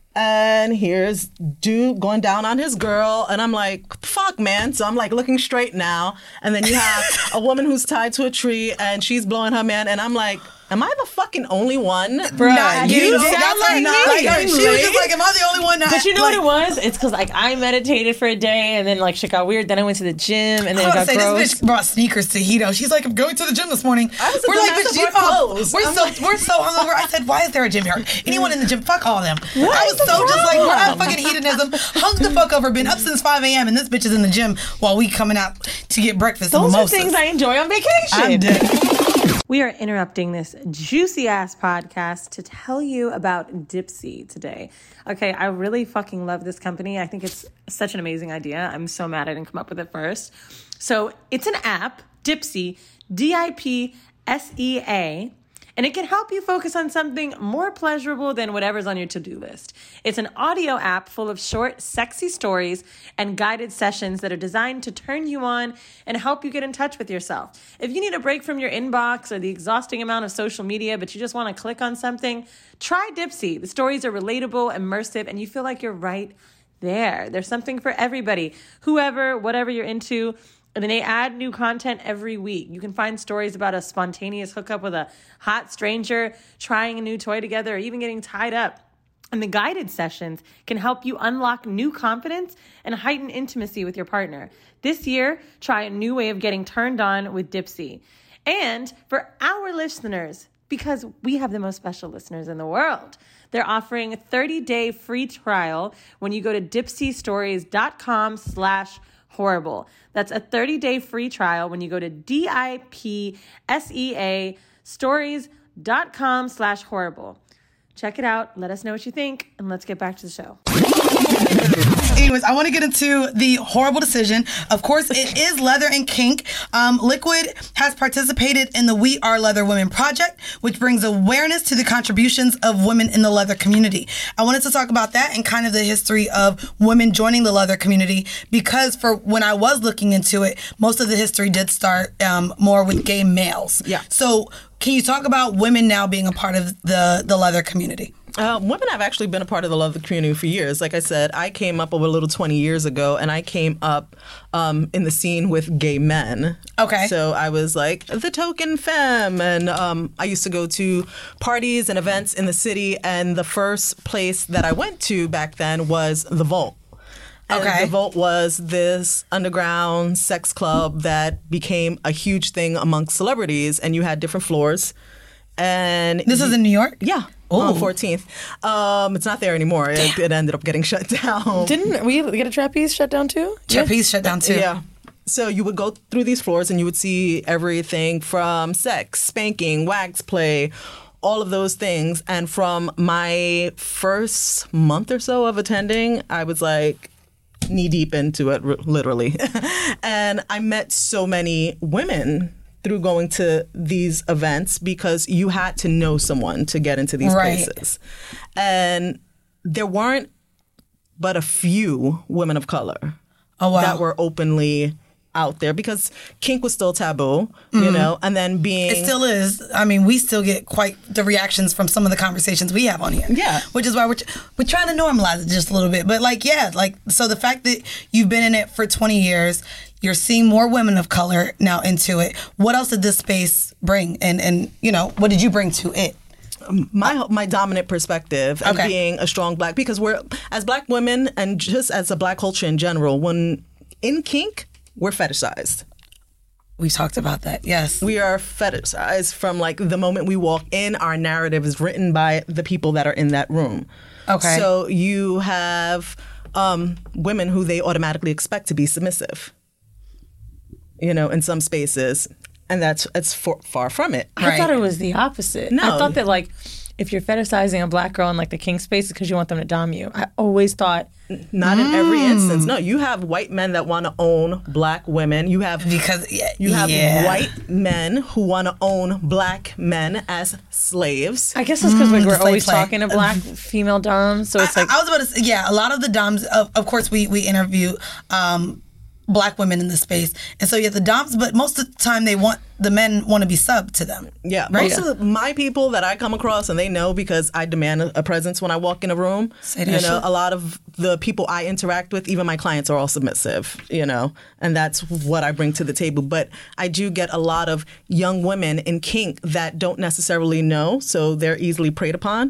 and here's dude going down on his girl, and I'm like, fuck, man. So I'm like looking straight now, and then you have a woman who's tied to a tree, and she's blowing her man, and I'm like, am I the fucking only one? Bro, Not you you. sound That's like not me. like- she was just like, am I the only one? Not, But you know like, what it was? It's because like I meditated for a day, and then like shit got weird. Then I went to the gym, and then I it was got about to say, gross. this bitch brought sneakers to Hito. She's like, I'm going to the gym this morning. I was we're gonna like, ask bitch, you for know, clothes. we're I'm so like- we're so hungover. I said, why is there a gym here? Anyone in the gym? Fuck all of them. I was is the so just like, we're at problem? fucking hedonism. Hung the fuck over. Been up since five a.m. and this bitch is in the gym while we coming out to get breakfast. and Those are mimosas. things I enjoy on vacation. I'm dead. We are interrupting this juicy ass podcast to tell you about Dipsea today. Okay, I really fucking love this company. I think it's such an amazing idea. I'm so mad I didn't come up with it first. So it's an app, Dipsea, D I P S E A, and it can help you focus on something more pleasurable than whatever's on your to-do list. It's an audio app full of short, sexy stories and guided sessions that are designed to turn you on and help you get in touch with yourself. If you need a break from your inbox or the exhausting amount of social media, but you just want to click on something, try Dipsea. The stories are relatable, immersive, and you feel like you're right there. There's something for everybody. Whoever, whatever you're into. And then they add new content every week. You can find stories about a spontaneous hookup with a hot stranger, trying a new toy together, or even getting tied up. And the guided sessions can help you unlock new confidence and heighten intimacy with your partner. This year, try a new way of getting turned on with Dipsea. And for our listeners, because we have the most special listeners in the world, they're offering a thirty-day free trial when you go to dipseastories.com slash horrible. That's a thirty-day free trial when you go to D-I-P-S-E-A stories.com slash horrible. Check it out. Let us know what you think, and let's get back to the show. Anyways, I want to get into the horrible decision. Of course, it is leather and kink. Um, Liquid has participated in the We Are Leather Women project, which brings awareness to the contributions of women in the leather community. I wanted to talk about that and kind of the history of women joining the leather community, because for when I was looking into it, most of the history did start um, more with gay males. Yeah. So can you talk about women now being a part of the, the leather community? Uh, women have actually been a part of the leather community for years. Like I said, I came up over a little twenty years ago, and I came up um, in the scene with gay men. Okay. So I was like the token femme, and um, I used to go to parties and events in the city, and the first place that I went to back then was the Vault. And Okay. the Vault was this underground sex club that became a huge thing amongst celebrities, and you had different floors. And This is in New York? yeah. Ooh. On fourteenth. Um, it's not there anymore. It, it ended up getting shut down. Didn't we get a trapeze shut down too? Trapeze shut down too. Yeah. So you would go through these floors and you would see everything from sex, spanking, wax play, all of those things. And from my first month or so of attending, I was like knee deep into it, r- literally. And I met so many women through going to these events because you had to know someone to get into these Right. places. And there weren't but a few women of color Oh, wow. that were openly out there because kink was still taboo, you know, and then being... It still is. I mean, we still get quite the reactions from some of the conversations we have on here. Yeah. Which is why we're, we're trying to normalize it just a little bit. But like, yeah, like, so the fact that you've been in it for twenty years, you're seeing more women of color now into it. What else did this space bring? And, and you know, what did you bring to it? my my dominant perspective and Okay. being a strong black, because we're, as black women and just as a black culture in general, when in kink, we're fetishized. We talked about that, yes. We are fetishized from like the moment we walk in. Our narrative is written by the people that are in that room. Okay. So you have um, women who they automatically expect to be submissive, you know, in some spaces. And that's it's for, far from it. I Right. thought it was the opposite. No. I thought that like if you're fetishizing a black girl in like the kink space, it's because you want them to dom you. I always thought Not in every instance. No, you have white men that want to own black women. You have Because, yeah. you have yeah. white men who want to own black men as slaves. I guess it's because like, the we're slave always play. talking to black female doms, so it's I, like I was about to say, yeah, a lot of the doms, of, of course, we, we interview um, black women in this space. And so, yeah, the doms, but most of the time they want, the men want to be subbed to them. Yeah, Right? most of my people that I come across, and they know because I demand a, a presence when I walk in a room. Say You that know, shit. a lot of the people I interact with, even my clients, are all submissive. You know, and that's what I bring to the table. But I do get a lot of young women in kink that don't necessarily know, so they're easily preyed upon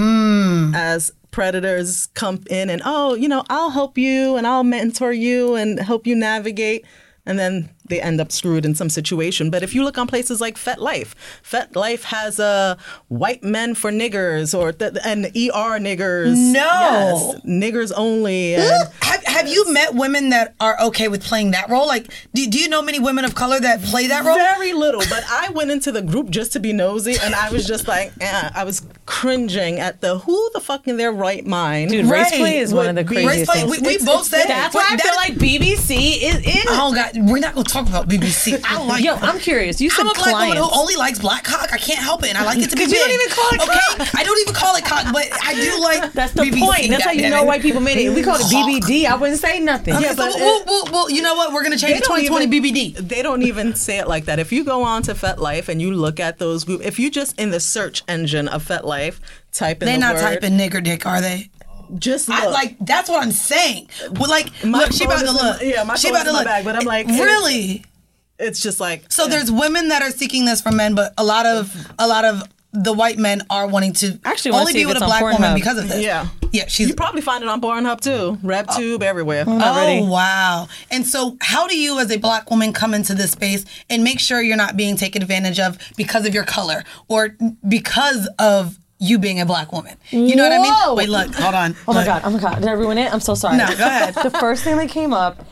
Mm. as predators come in and, oh, you know, I'll help you and I'll mentor you and help you navigate. And then they end up screwed in some situation. But if you look on places like FetLife, FetLife has a uh, white men for niggers or th- and E R niggers. No. Yes, niggers only. And Have, have you met women that are okay with playing that role? Like, do, do you know many women of color that play that role? very little. But I went into the group just to be nosy, and I was just like, eh, I was cringing at the who the fuck in their right mind. dude, race Right. play is one of the Would be- craziest Race play, things. we, we It's- both it's said That's wait, why I that feel is- like B B C is in. Oh God, we're not gonna talk about B B C. I like. Yo, I'm curious. You said I'm a black woman clients. who only likes black cock. I can't help it, and I like it to be big. Because you don't even call it okay? cock. I don't even call it cock, but I do like. That's the B B C, point. That's how you know goddammit. white people made it. If we called it B B D, I wouldn't say nothing. Okay, Yeah, so but well, it- well, well, you know what? We're gonna change it to twenty twenty B B D. They don't even say it like that. If you go on to FetLife and you look at those groups, if you just in the search engine of FetLife type in They're the not word, typing nigger dick, are they? just look. I, like that's what I'm saying. Well, like, My look, she about phone to is in look. my- yeah, my she phone about is to in my look. bag, but I'm like, really. it's just like So there's women that are seeking this from men, but a lot of a lot of the white men are wanting to Actually wanna only see be if with a it's on black woman Pornhub. because of this. Yeah. yeah. She's you probably find it on Pornhub too, RedTube, everywhere. oh ready. wow. And so, how do you, as a black woman, come into this space and make sure you're not being taken advantage of because of your color or because of you being a black woman? You know what I Whoa. mean? Wait, look, hold on. Oh my Look. God, oh my God. Did I ruin it? I'm so sorry. No, go ahead. The first thing that came up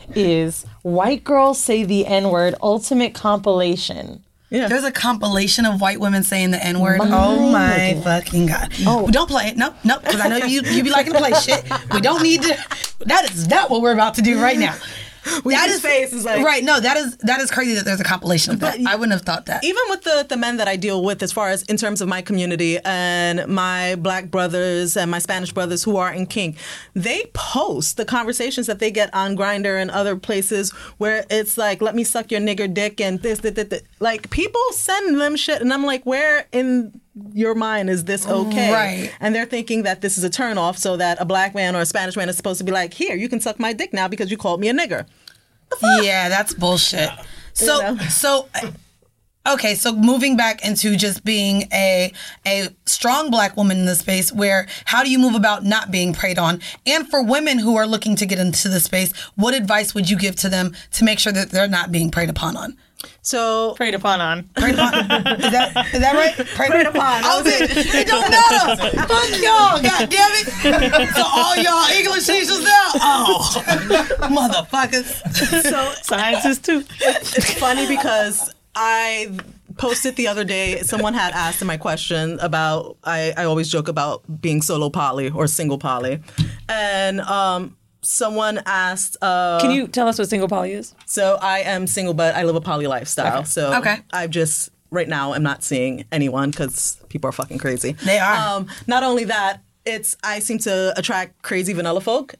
is White Girls Say the N-Word Ultimate Compilation. Yeah. There's a compilation of white women saying the N-word. Oh my God. fucking God. Oh. We don't play it. Nope, nope. Because I know you you be liking to play shit. We don't need to. That is not what we're about to do right now. That his is face is like- right. No, that is that is crazy that there's a compilation of that. I wouldn't have thought that. Even with the, the men that I deal with, as far as in terms of my community and my black brothers and my Spanish brothers who are in kink, they post the conversations that they get on Grindr and other places where it's like, let me suck your nigger dick and this, this, this, this. Like, people send them shit, and I'm like, where in your mind is this okay? Right. And they're thinking that this is a turnoff, so that a black man or a Spanish man is supposed to be like, here, you can suck my dick now because you called me a nigger. Yeah, that's bullshit. So You know? so okay, so moving back into just being a a strong black woman in the space, where how do you move about not being preyed on? And for women who are looking to get into the space, what advice would you give to them to make sure that they're not being preyed upon on? So Preyed upon on. Preyed upon. Is that is that right? Preyed, Preyed upon. I was it. It don't matter. Fuck y'all. God damn it. So all y'all English teachers now. Oh, motherfuckers. so Scientists too. it's funny because I posted the other day, someone had asked in my question about, I, I always joke about being solo poly or single poly. And um, someone asked... Uh, Can you tell us what single poly is? So I am single, but I live a poly lifestyle. Okay. So Okay. I've just, right now, I'm not seeing anyone because people are fucking crazy. They are. Um, not only that, it's I seem to attract crazy vanilla folk.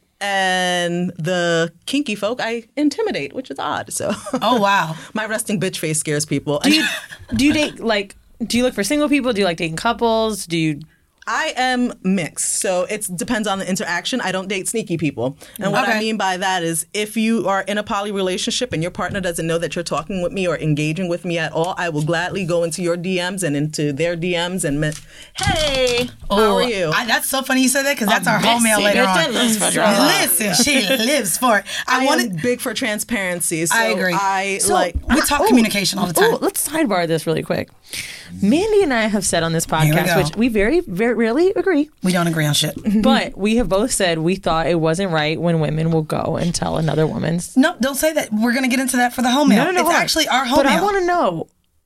And the kinky folk I intimidate, which is odd. So, Oh wow. my resting bitch face scares people. Do you do you date like? Do you look for single people? Do you like dating couples? Do you? I am mixed, so it depends on the interaction. I don't date sneaky people. And what Okay. I mean by that is if you are in a poly relationship and your partner doesn't know that you're talking with me or engaging with me at all, I will gladly go into your D Ms and into their D Ms and, me- hey, how are you? I, that's so funny you said that because that's our home mail later on. Listen, she lives for it. I, I wanted. am big for transparency. So I agree. I So- like... We talk Oh, communication all the time. Oh, let's sidebar this really quick. Mandy and I have said on this Here we podcast, go. which we very, very rarely agree, We don't agree on shit. but we have both said we thought it wasn't right when women will go and tell another woman's. No, don't say that. We're gonna get into that for the home mail. No, no, no, it's hold on. actually our home But mail. I want to know: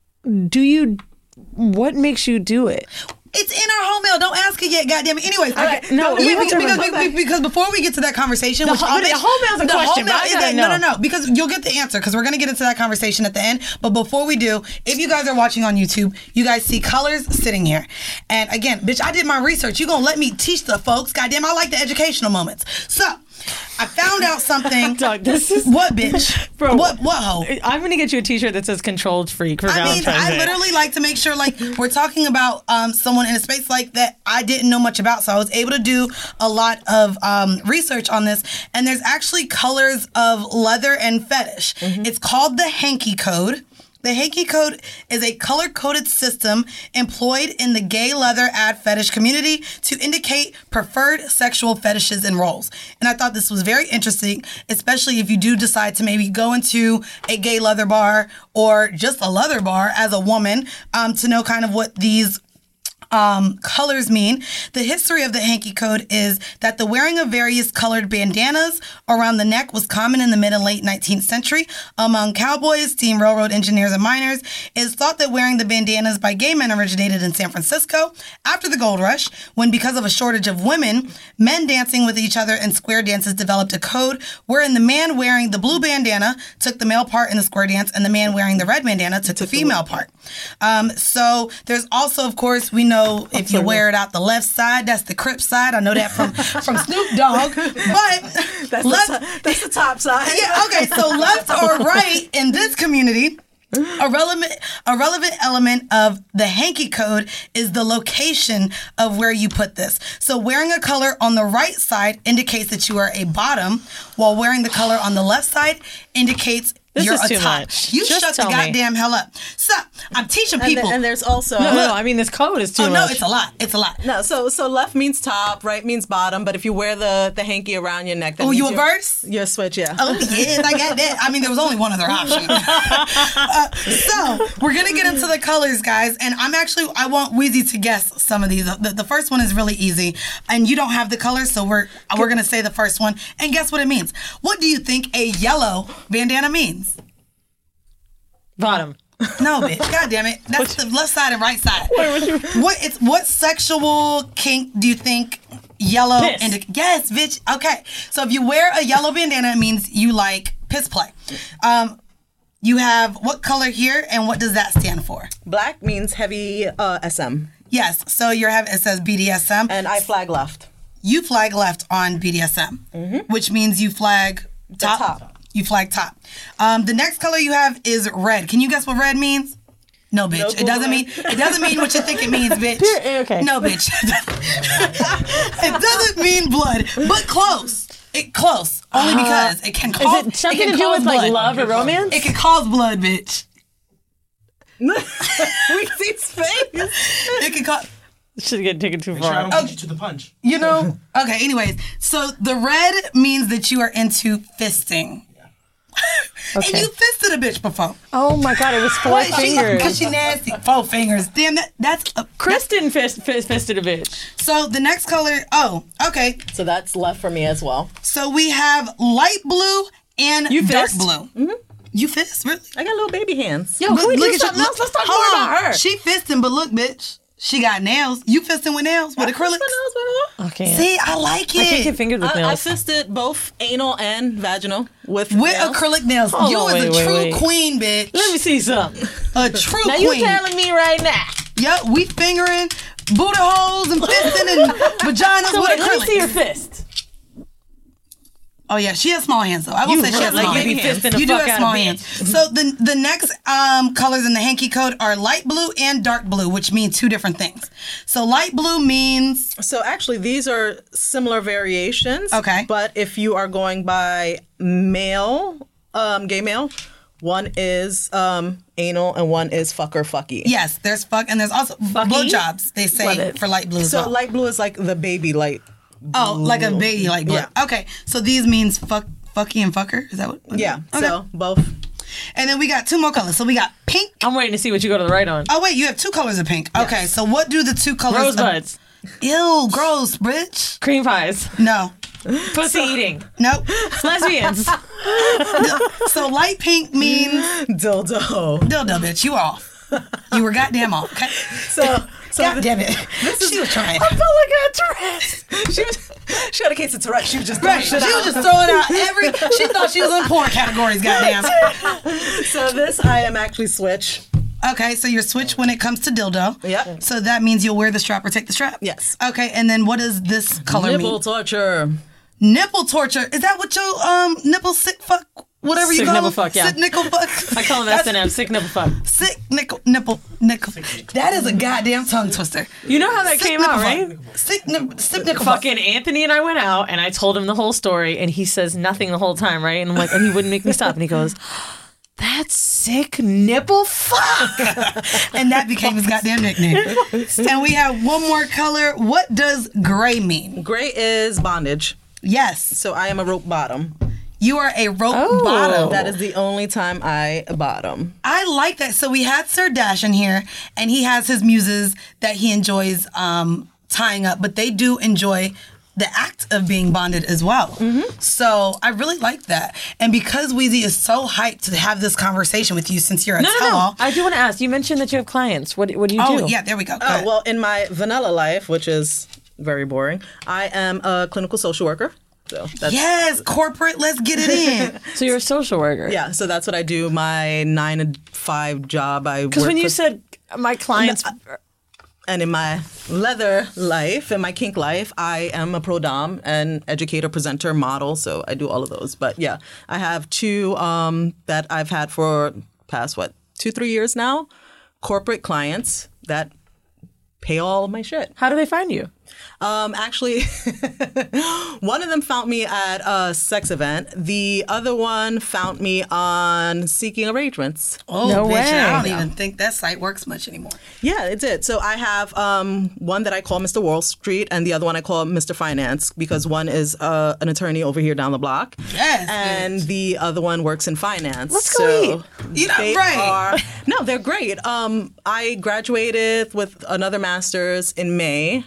do you? What makes you do it? It's in our home mail. Don't ask it yet. Goddamn it. Anyways, Okay, no, we yeah, have to because, remember- because, because before we get to that conversation, which ho- I'll but the make- home mail's a the question, home mail but I is gotta that- no, no, know. no, because you'll get the answer because we're gonna get into that conversation at the end. But before we do, if you guys are watching on YouTube, you guys see colors sitting here. And again, bitch, I did my research. You gonna let me teach the folks? Goddamn, I like the educational moments. So I found out something. Doug, this is What, bitch? Bro, what? What hoe? I'm gonna get you a T-shirt that says "Controlled Freak" for I mean, Valentine's I Day. literally like to make sure, like, we're talking about um, someone in a space like that I didn't know much about. So I was able to do a lot of um, research on this. And there's actually colors of leather and fetish. It's called the Hanky Code. The Hanky Code is a color-coded system employed in the gay leather ad fetish community to indicate preferred sexual fetishes and roles. And I thought this was very interesting, especially if you do decide to maybe go into a gay leather bar or just a leather bar as a woman, um, to know kind of what these Um, colors mean. The history of the Hanky Code is that the wearing of various colored bandanas around the neck was common in the mid and late nineteenth century among cowboys, steam railroad engineers, and miners. It is thought that wearing the bandanas by gay men originated in San Francisco after the gold rush, when because of a shortage of women, men dancing with each other in square dances developed a code wherein the man wearing the blue bandana took the male part in the square dance and the man wearing the red bandana took the female part. Um, so there's also, of course, we know if you wear it out the left side, that's the Crip side. I know that from, from Snoop Dogg. But That's, left, the, to- that's the top side. yeah, okay, so left or right in this community, a relevant, a relevant element of the Hanky Code is the location of where you put this. So wearing a color on the right side indicates that you are a bottom, while wearing the color on the left side indicates This You're is a too top. much. You Just shut the tell me. goddamn hell up. So I'm teaching And, people. th- and there's also No, no, no, I mean this code is too oh much. no, it's a lot. It's a lot. no. So so left means top, right means bottom. But if you wear the the hanky around your neck, that Oh, means you a you're- verse? You're a switch, yeah. Oh yes, I got that. I mean, there was only one other option. uh, so we're gonna get into the colors, guys, and I'm actually I want Weezy to guess some of these. The, the first one is really easy, and you don't have the colors, so we're we're gonna say the first one, and guess what it means. What do you think a yellow bandana means? Bottom. No, bitch. God damn it. That's the left side and right side. What it's what sexual kink do you think yellow Piss. and yes, bitch. Okay. So if you wear a yellow bandana, it means you like piss play. Um you have what color here and what does that stand for? Black means heavy uh, S M, Yes. So you're having it says B D S M. and I flag left. You flag left on B D S M, which means you flag top. top. You flag top. Um, the next color you have is red. Can you guess what red means? No, bitch. No it doesn't clue. mean it doesn't mean what you think it means, bitch. Okay. No, bitch. It doesn't mean blood, but close. It close only because it can cause. Is it something can to do cause with like blood. love or romance? It can cause blood, bitch. Weezy's face. It can cause. Should get taken too Make sure I far. don't beat you to the punch. You know. Okay. Anyways, so the red means that you are into fisting. Okay. And you fisted a bitch before. Oh my god, it was four What? She, fingers. Cause she nasty. Four fingers. Damn that. That's a, Kristen fist, fist, fisted a bitch. so the next color. Oh, okay. So that's left for me as well. So we have light blue and You dark fist? blue. Mm-hmm. You fist really? I got little baby hands. Yo, can we do at something you- else? Let's talk hold more on. about her. She fisting, but look, bitch. She got nails. You fisting with nails with acrylics. Okay. See, I like it. I can't get fingered with I, I nails. fisted both anal and vaginal with with nails. acrylic nails. Hold you on, is wait, a wait, true wait. queen, bitch. Let me see something. A true Now you queen. telling me right now. Yep, we fingering booty holes and fisting and vaginas So with wait, let acrylic. me see your fist. Oh yeah, she has small hands though. I will You say she has look like small you be hands. fisting the You do fuck have out small of me. hands. So the the next um, colors in the hanky code are light blue and dark blue, which mean two different things. So light blue means So actually, these are similar variations. Okay. But if you are going by male, um, gay male, one is um, anal and one is fucker fucky. yes, there's fuck and there's also blowjobs. They Love say it. for light blue as So well. light blue is like the baby light. oh, like a baby light blue. Yeah. Okay, so these means fuck, fucky and fucker. Is that what? Yeah. Okay. So both. And then we got two more colors. So we got pink. I'm waiting to see what you go to the right on. Oh wait, you have two colors of pink. Okay, so what do the two colors? Rosebuds, Of, ew, gross, bitch. cream pies, No, pussy eating, nope. lesbians. So light pink means Dildo. dildo, bitch. You were off. You were goddamn off. Okay. So, so God damn it. She was trying. I felt like I had Tourette's. she was, she had a case of Tourette. She was just Right. throwing She shit was out. just throwing out every. She thought she was in porn categories. Goddamn. So this I am actually switch. Okay, so you're switch when it comes to dildo. Yep. So that means you'll wear the strap or take the strap. Yes. Okay, and then what does this color Nipple mean? torture. Nipple torture. Is that what your um nipple sick fuck? Whatever you Sick call nipple them? fuck, yeah. Sick nickel fuck. I call them S and M, sick nipple fuck. Sick nickel nipple nickel. That is a goddamn tongue twister. You know how that Sick came nipple out, fuck. right? Sick nipple. Sick nickel fuck. Fucking Anthony and I went out, and I told him the whole story, and he says nothing the whole time, right? And I'm like, and he wouldn't make me stop, and he goes, "That's sick nipple fuck." And that became his goddamn nickname. And we have one more color. What does gray mean? Gray is bondage. Yes, So I am a rope bottom. you are a rope Oh. bottom. That is the only time I bottom. I like that. So we had Sir Dash in here, and he has his muses that he enjoys um, tying up, but they do enjoy the act of being bonded as well. Mm-hmm. So I really like that. And because Weezy is so hyped to have this conversation with you since you're a No, no, tell-all. no. I do want to ask. You mentioned that you have clients. What, what do you Oh, do? yeah, there we go. Go Oh, ahead. well, in my vanilla life, which is very boring, I am a clinical social worker. So that's Yes, corporate, let's get it in. So you're a social worker. yeah. So that's what I do. My nine to five job. I Because work when you for- said my clients, and in my leather life, in my kink life, I am a pro dom, an educator, presenter, model. So I do all of those. But yeah, I have two um, that I've had for past what two, three years now. Corporate clients that pay all of my shit. how do they find you? Um, actually, one of them found me at a sex event. The other one found me on Seeking Arrangements. Oh, No bitch, way. I don't even think that site works much anymore. Yeah, it did. So I have um, one that I call Mister Wall Street, and the other one I call Mister Finance, because one is uh, an attorney over here down the block, Yes, and bitch. the other one works in finance. Let's go so eat. You know, they right. are no, they're great. Um, I graduated with another master's in May.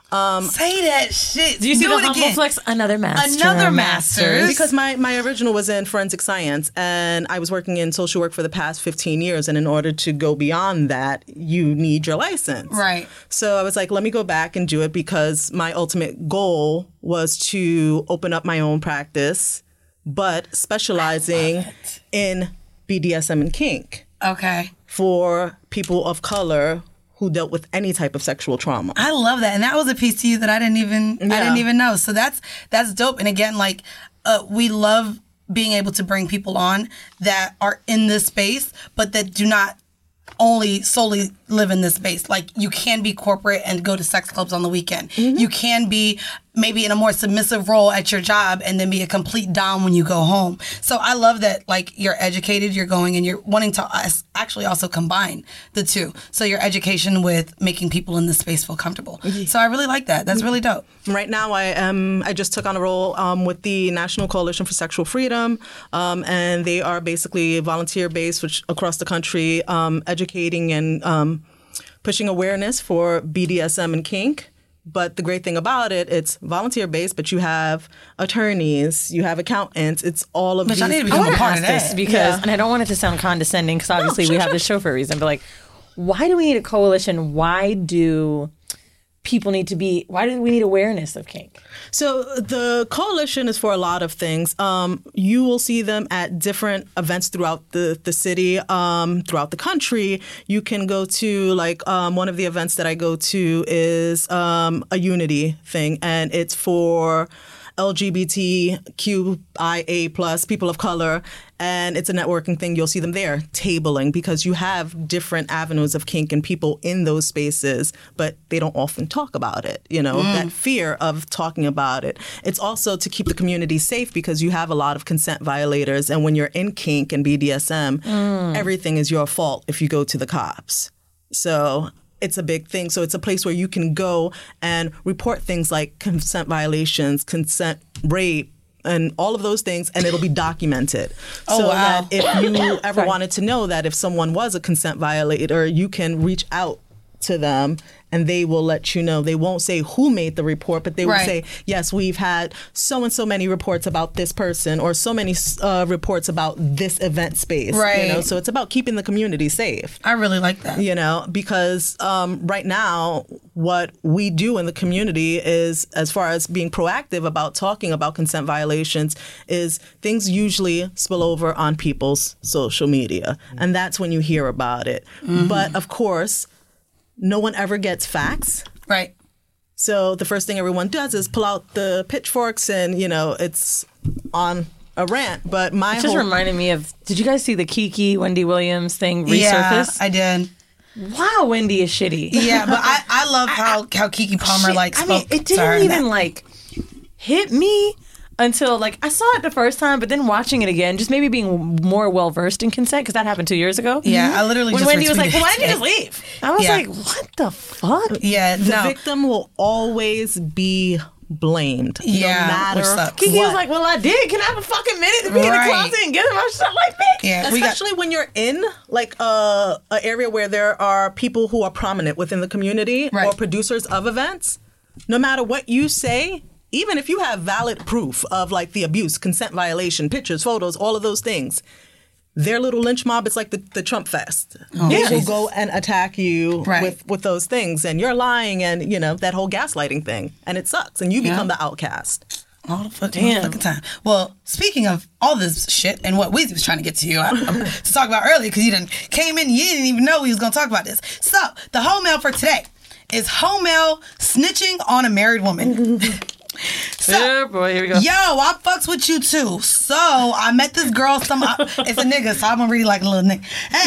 Say that shit. Do you see Do the it humble again. flex? Another master. Another master's. Because my, my original was in forensic science, and I was working in social work for the past fifteen years. And in order to go beyond that, you need your license. Right. So I was like, let me go back and do it, because my ultimate goal was to open up my own practice, but specializing in B D S M and kink Okay. for people of color who dealt with any type of sexual trauma. I love that, and that was a piece to you that I didn't even I Yeah. didn't even know. So that's that's dope. And again, like uh, we love being able to bring people on that are in this space, but that do not only solely live in this space. Like you can be corporate and go to sex clubs on the weekend. Mm-hmm. You can be maybe in a more submissive role at your job and then be a complete dom when you go home. So I love that, like, you're educated, you're going and you're wanting to us- actually also combine the two. So your education with making people in this space feel comfortable. So I really like that. That's really dope. Right now, I am. I just took on a role um, with the National Coalition for Sexual Freedom, um, and they are basically volunteer-based, which across the country, um, educating and um, pushing awareness for B D S M and kink. But the great thing about it, it's volunteer-based, but you have attorneys, you have accountants. It's all of Bitch, these. I need to I become want a to part ask of this that. because, Yeah. and I don't want it to sound condescending, because obviously sure, we have sure. this show for a reason. But like, why do we need a coalition? Why do people need to be? Why do we need awareness of kink? So the coalition is for a lot of things. Um, you will see them at different events throughout the, the city, um, throughout the country. You can go to, like, um, one of the events that I go to is um, a unity thing, and it's for L G B T Q I A plus people of color, and it's a networking thing. You'll see them there tabling, because you have different avenues of kink and people in those spaces, but they don't often talk about it. You know, that fear of talking about it. It's also to keep the community safe, because you have a lot of consent violators, and when you're in kink and B D S M, everything is your fault if you go to the cops. So it's a big thing. So it's a place where you can go and report things like consent violations, consent rape, and all of those things, and it'll be documented. Oh, so wow. that if you ever wanted to know that if someone was a consent violator, you can reach out to them and they will let you know. They won't say who made the report, but they will Right. say, yes, we've had so and so many reports about this person, or so many uh, reports about this event space. Right. You know? So it's about keeping the community safe. I really like that. You know, because um, right now, what we do in the community is, as far as being proactive about talking about consent violations, is things usually spill over on people's social media. And that's when you hear about it. But of course, no one ever gets facts. Right. So the first thing everyone does is pull out the pitchforks and, you know, it's on a rant. But my It just whole... reminded me of, did you guys see the Kiki, Wendy Williams thing resurface? Yeah, I did. Wow, Wendy is shitty. Yeah, but I, I love how, how Kiki Palmer Shit, like I spoke mean, it to her didn't in even that. like hit me until like I saw it the first time, but then watching it again, just maybe being more well versed in consent, because that happened two years ago. Yeah, I literally when just Wendy was like, retweeted "Well, why didn't you it. just leave?" I was Yeah. like, "What the fuck?" Yeah, The no. victim will always be blamed. Yeah, no matter which sucks. Kiki what. was like, "Well, I did. Can I have a fucking minute to be in Right. the closet and get in my shit like that?" Yeah, we got Especially when you're in like a, a area where there are people who are prominent within the community Right. or producers of events. No matter what you say, even if you have valid proof of like the abuse, consent violation, pictures, photos, all of those things, their little lynch mob is like the, the Trump fest. Oh, they will Jesus. go and attack you Right. with, with those things, and you're lying, and you know that whole gaslighting thing, and it sucks, and you become the outcast. all the fucking, Damn. fucking time. Well, speaking of all this shit and what Weezy was trying to get to you I, I- to talk about earlier, because you done came in, you didn't even know we was going to talk about this. So the home mail for today is home mail snitching on a married woman. So, Yeah, boy, here we go. Yo, I fucks with you too. So I met this girl. Some it's a nigga, so I'm gonna read like a little nigga. Hey,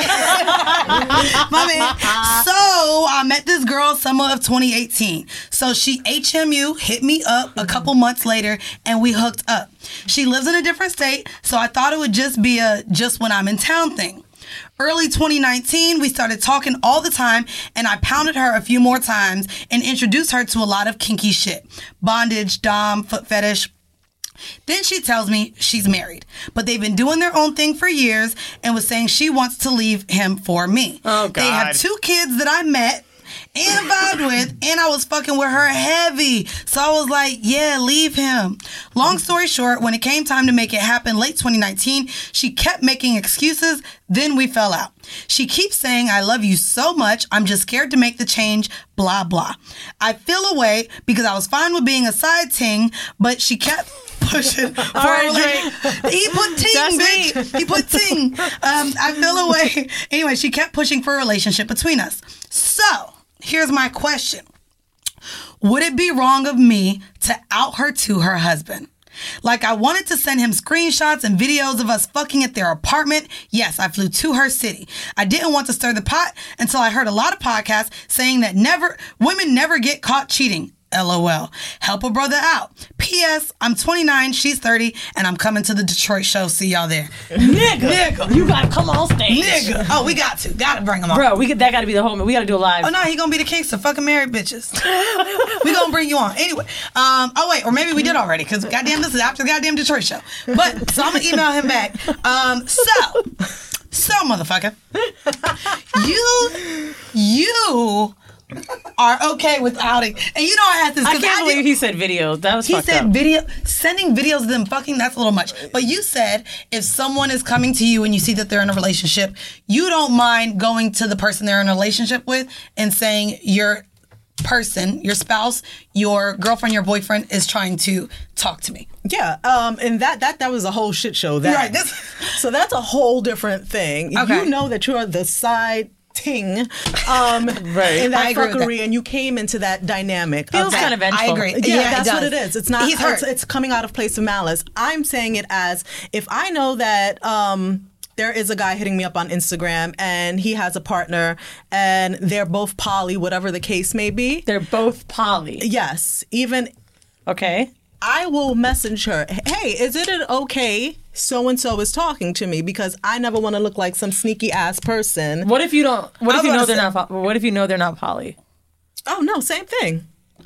my man. So I met this girl summer of twenty eighteen. So she H M U hit me up a couple months later, and we hooked up. She lives in a different state, so I thought it would just be a just when I'm in town thing. Early twenty nineteen, we started talking all the time, and I pounded her a few more times and introduced her to a lot of kinky shit. Bondage, dom, foot fetish. Then she tells me she's married, but they've been doing their own thing for years and was saying she wants to leave him for me. Oh, God. They have two kids that I met and vibed with, and I was fucking with her heavy. So I was like, yeah, leave him. Long story short, when it came time to make it happen late twenty nineteen, she kept making excuses, then we fell out. She keeps saying, I love you so much, I'm just scared to make the change, blah, blah. I feel away because I was fine with being a side ting, but she kept pushing for right, a rela- He put ting, That's bitch. He put ting. Um, I feel away. Anyway, she kept pushing for a relationship between us. So, here's my question. Would it be wrong of me to out her to her husband? Like, I wanted to send him screenshots and videos of us fucking at their apartment. Yes, I flew to her city. I didn't want to stir the pot until I heard a lot of podcasts saying that never women never get caught cheating. LOL. Help a brother out. P S. I'm twenty-nine, she's thirty, and I'm coming to the Detroit show. See y'all there. Nigga, Nigga. you gotta come on stage. Nigga. Oh, we got to. Gotta bring him on. Bro, we could, that gotta be the whole, we gotta do a live. Oh, no, he gonna be the king, so fucking married bitches. We gonna bring you on. Anyway. Um, oh, wait, or maybe we did already, because goddamn, this is after the goddamn Detroit show. But, so I'm gonna email him back. Um, so, so, motherfucker. You, you are okay with outing. And you know I had this. I can't I believe did, he said videos. That was He fucked said up. video, sending videos of them fucking, that's a little much. But you said if someone is coming to you and you see that they're in a relationship, you don't mind going to the person they're in a relationship with and saying your person, your spouse, your girlfriend, your boyfriend is trying to talk to me. Yeah, um, and that that that was a whole shit show. That, Right, this- so that's a whole different thing. Okay. You know that you're the side ting, um, Right. in that I agree with fuckery, that. and you came into that dynamic. Feels of that. kind of vengeful. I agree. Yeah, Yeah, it that's what does. it is. It's not. He's hurt. It's, it's coming out of place of malice. I'm saying it as if I know that. Um, there is a guy hitting me up on Instagram and he has a partner and they're both poly, whatever the case may be. They're both poly. Yes, even Okay. I will message her, hey, is it an okay so-and-so is talking to me? Because I never want to look like some sneaky ass person. What if you don't, what I if you was know gonna they're not, po- what if you know they're not poly? Oh, no, same thing.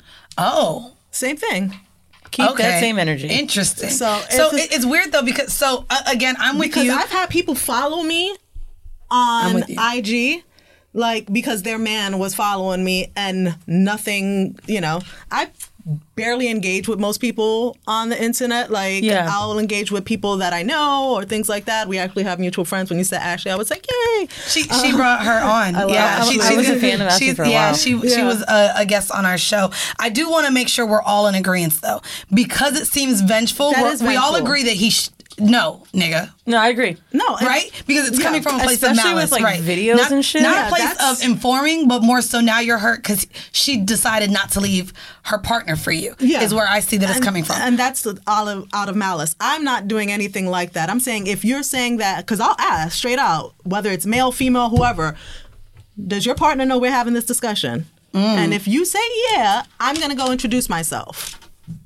Oh. Same thing. Keep that same energy. Interesting. So, So, it's- it- it's weird though because, so uh, again, I'm with Because you. I've had people follow me I'm on with you. I G, like, because their man was following me and nothing, you know, I barely engage with most people on the internet. Like, Yeah. I'll engage with people that I know or things like that. We actually have mutual friends. When you said Ashley, I was like, yay. She she brought her on. love- yeah, I- she, I she was a fan of Ashley she's- for a yeah, while. she she Yeah. was a, a guest on our show. I do want to make sure we're all in agreement though, because it seems vengeful. That we're- is We all vengeful. agree that he sh- no nigga. No, I agree. No, and- Right? Because it's Yeah, coming from a place of especially malice, with, like, right? videos not, and shit. Not Yeah, a place that's- of informing, but more so now you're hurt because she decided not to leave her partner for you. Yeah. Is where I see that it's And- coming from. And that's the- out of, out of malice. I'm not doing anything like that. I'm saying if you're saying that, because I'll ask straight out, whether it's male, female, whoever, does your partner know we're having this discussion? Mm. And if you say yeah, I'm going to go introduce myself.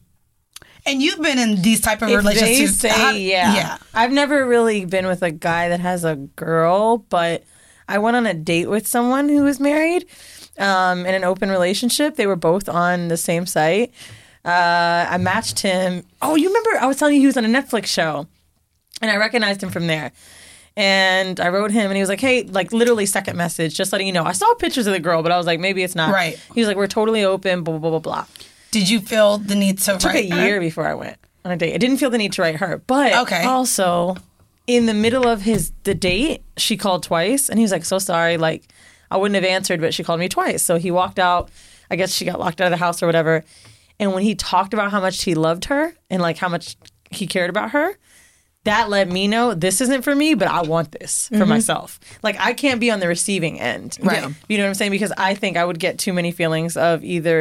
And you've been in these type of If relationships. they say How- yeah. yeah. I've never really been with a guy that has a girl, but I went on a date with someone who was married um, in an open relationship. They were both on the same site. Uh, I matched him. Oh, you remember I was telling you he was on a Netflix show, and I recognized him from there. And I wrote him, and he was like, hey, like literally second message, just letting you know. I saw pictures of the girl, but I was like, maybe it's not. Right. He was like, we're totally open, blah, blah, blah, blah, blah. Did you feel the need to It took write a her? year before I went on a date. I didn't feel the need to write her, but Okay. also in the middle of his the date, she called twice, and he was like, "So sorry, like I wouldn't have answered, but she called me twice." So he walked out. I guess she got locked out of the house or whatever. And when he talked about how much he loved her and like how much he cared about her, that let me know this isn't for me, but I want this for myself. Like I can't be on the receiving end, Right. You know what I'm saying? Because I think I would get too many feelings of either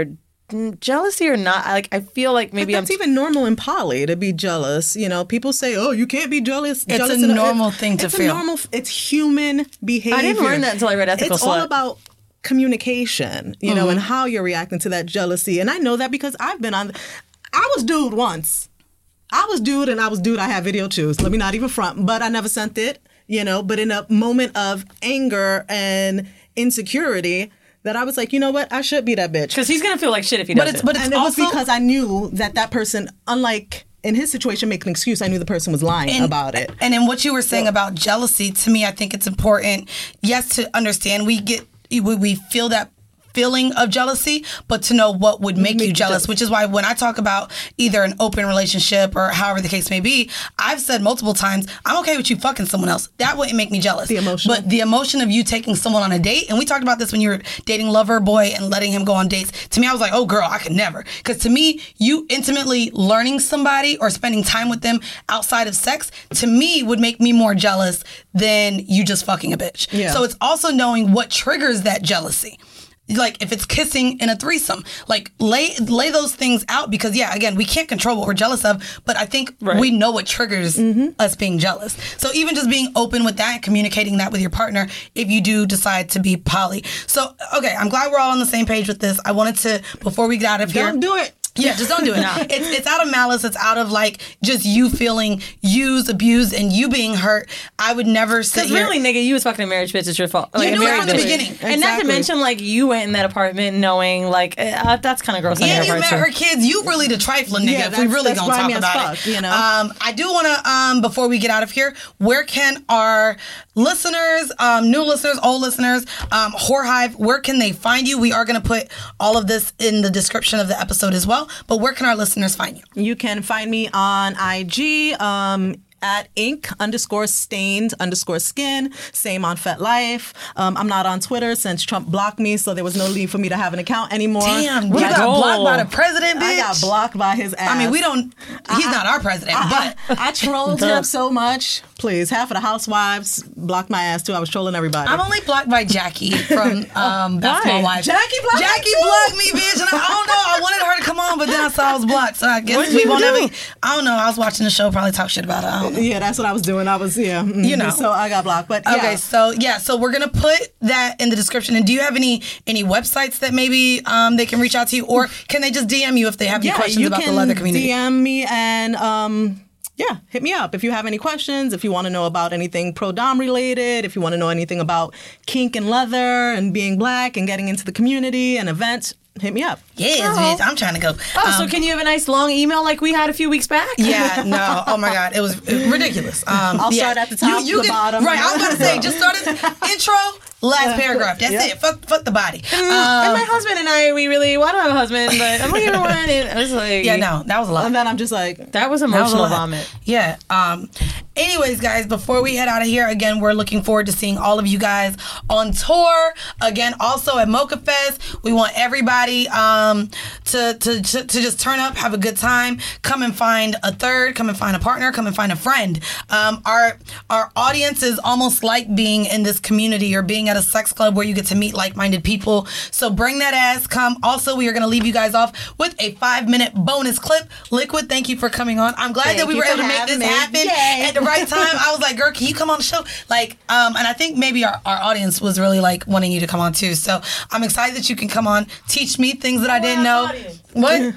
jealousy or not, like I feel like maybe But I'm that's even normal in poly to be jealous. You know, people say, "Oh, you can't be jealous." It's jealous a in normal thing to it's feel. A normal, it's human behavior. I didn't learn that until I read Ethical It's all Slut. about communication, you know, Mm-hmm. and how you're reacting to that jealousy. And I know that because I've been on. I was dude once. I was dude, and I was dude. I have video too. So let me not even front, but I never sent it. You know, but in a moment of anger and insecurity, that I was like, you know what, I should be that bitch. because he's gonna feel like shit if he But does it's it. but it's And it was also because I knew that that person, unlike in his situation, make an excuse. I knew the person was lying And- about it. And in what you were saying about jealousy, to me, I think it's important, yes, to understand we get, we, we feel that feeling of jealousy, but to know what would make, Make you you jealous, jealous. which is why when I talk about either an open relationship or however the case may be, I've said multiple times, I'm okay with you fucking someone else. That wouldn't make me jealous. The emotional. But the emotion of you taking someone on a date, and we talked about this when you were dating Lover Boy and letting him go on dates. To me, I was like, oh girl, I could never. Because to me, you intimately learning somebody or spending time with them outside of sex, to me, would make me more jealous than you just fucking a bitch. Yeah. So it's also knowing what triggers that jealousy. Like if it's kissing in a threesome, like lay lay those things out, because yeah, again, we can't control what we're jealous of, but I think Right. we know what triggers us being jealous. So even just being open with that and communicating that with your partner if you do decide to be poly. So okay, I'm glad we're all on the same page with this. I wanted to, before we get out of here, Don't do it. yeah, just don't do it. It's it's out of malice. It's out of like just you feeling used, abused, and you being hurt. I would never sit Because here. really, nigga, you was fucking a marriage bitch. It's your fault. Like, You a knew it married from the bitch. beginning. And not to Exactly. mention, like, you went in that apartment knowing, like, uh, that's kind of gross on Yeah, your you part, met too. her kids. You really the trifling nigga. Yeah, if we that's- really that's gonna talk grimy as about fuck, it, you know? Um, I do want to um before we get out of here, where can our listeners, um, new listeners, old listeners, um, Whorehive, where can they find you? We are going to put all of this in the description of the episode as well. But where can our listeners find you? You can find me on I G um, at ink underscore stained underscore skin. Same on FetLife. Um, I'm not on Twitter since Trump blocked me, so there was no need for me to have an account anymore. Damn, you Let's got go. blocked by the president, bitch. I got blocked by his ass. I mean, we don't. He's not our president, but. I trolled him so much. Please, half of the housewives blocked my ass too. I was trolling everybody. I'm only blocked by Jackie from um, Basketball Wives. Jackie blocked Jackie me too. blocked me, bitch. And I, I don't know. I wanted her to come on, but then I saw I was blocked. So I guess What'd we you won't do? ever. I don't know. I was watching the show, probably talk shit about it. I don't know. Yeah, that's what I was doing. I was, yeah. mm, You know. So I got blocked. But yeah. Okay, so yeah, so we're gonna put that in the description. And do you have any any websites that maybe um, they can reach out to you, or can they just D M you if they have any yeah, questions you about can the leather community? D M me and um, yeah, hit me up if you have any questions. If you want to know about anything pro dom related, if you want to know anything about kink and leather and being black and getting into the community and events, hit me up. Yes, bitch, I'm trying to go. Oh, so Um, can you have a nice long email like we had a few weeks back? Yeah, no. Oh my God, it was ridiculous. Um, I'll yeah. start at the top, You, you the can, bottom. Right, I was about to say, just start at intro, last paragraph. That's Yeah. it. Fuck, fuck the body. and Um, my husband and I, we really want to have a husband, but I'm looking for one. And I was like, yeah, no, that was a lot. And then I'm just like, that was That was a emotional lot. vomit. Yeah. Um, anyways, guys, before we head out of here, again, we're looking forward to seeing all of you guys on tour. Again, also at Mocha Fest. We want everybody um, to, to, to, to just turn up, have a good time. Come and find a third, come and find a partner, come and find a friend. Um, our, our audience is almost like being in this community or being at a sex club where you get to meet like-minded people. So bring that ass, come. Also, we are going to leave you guys off with a five-minute bonus clip. Liquid, thank you for coming on. I'm glad Thank that we you were for able to make having this me. happen Yay. at the right time. I was like, girl, can you come on the show? Like, um, and I think maybe our, our audience was really like wanting you to come on too. So I'm excited that you can come on, teach me things that I didn't know. What?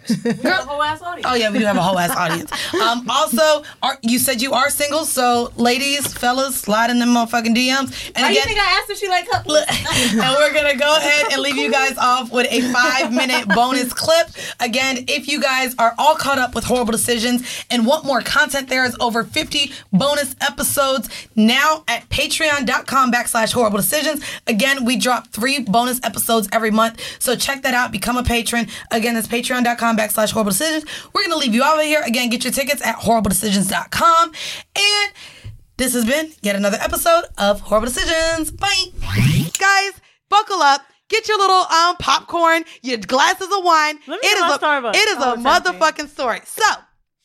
Oh yeah, we do have a whole ass audience. Um, also, are, you said you are single, so ladies, fellas, slide in them motherfucking D Ms. And Why you again, think I asked if she liked her? and we're gonna go ahead and leave you guys off with a five minute bonus clip. Again, if you guys are all caught up with Horrible Decisions and want more content, there is over fifty bonus episodes now at patreon.com backslash horrible decisions. Again, we drop three bonus episodes every month, so check that out. Become a patron. Again, that's patreon.com backslash horrible decisions. We're gonna leave you out of here. Again, get your tickets at horrible decisions dot com. And this has been yet another episode of Horrible Decisions. Bye. Guys, buckle up. Get your little um popcorn, your glasses of wine. Let me It get is my a Starbucks. it is Oh, a it's empty. motherfucking story. So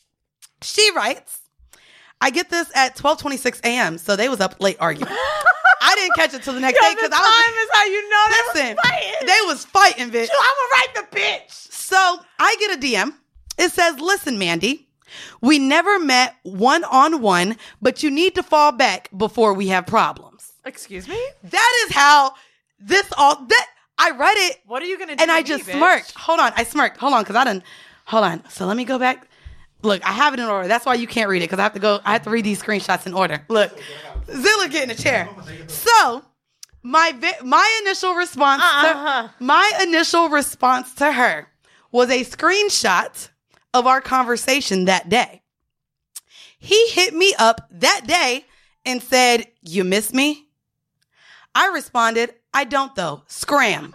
she writes, I get this at twelve twenty-six a.m. So they was up late arguing. I didn't catch it till the next Yo, day the because time I was is how you know they listen. was fighting. They was fighting, bitch. I'ma write the bitch. So I get a D M. It says, "Listen, Mandy, we never met one on one, but you need to fall back before we have problems." Excuse me? That is how this all that I read it. What are you gonna do? And I to just me, bitch? smirked. Hold on. I smirked. Hold on, because I didn't. Hold on. So let me go back. Look, I have it in order. That's why you can't read it, because I have to go. I have to read these screenshots in order. Look, Zilla, get in a chair. So my vi- my initial response, Uh-huh. to, my initial response to her was a screenshot of our conversation that day. He hit me up that day and said, "You miss me?" I responded, "I don't though. Scram."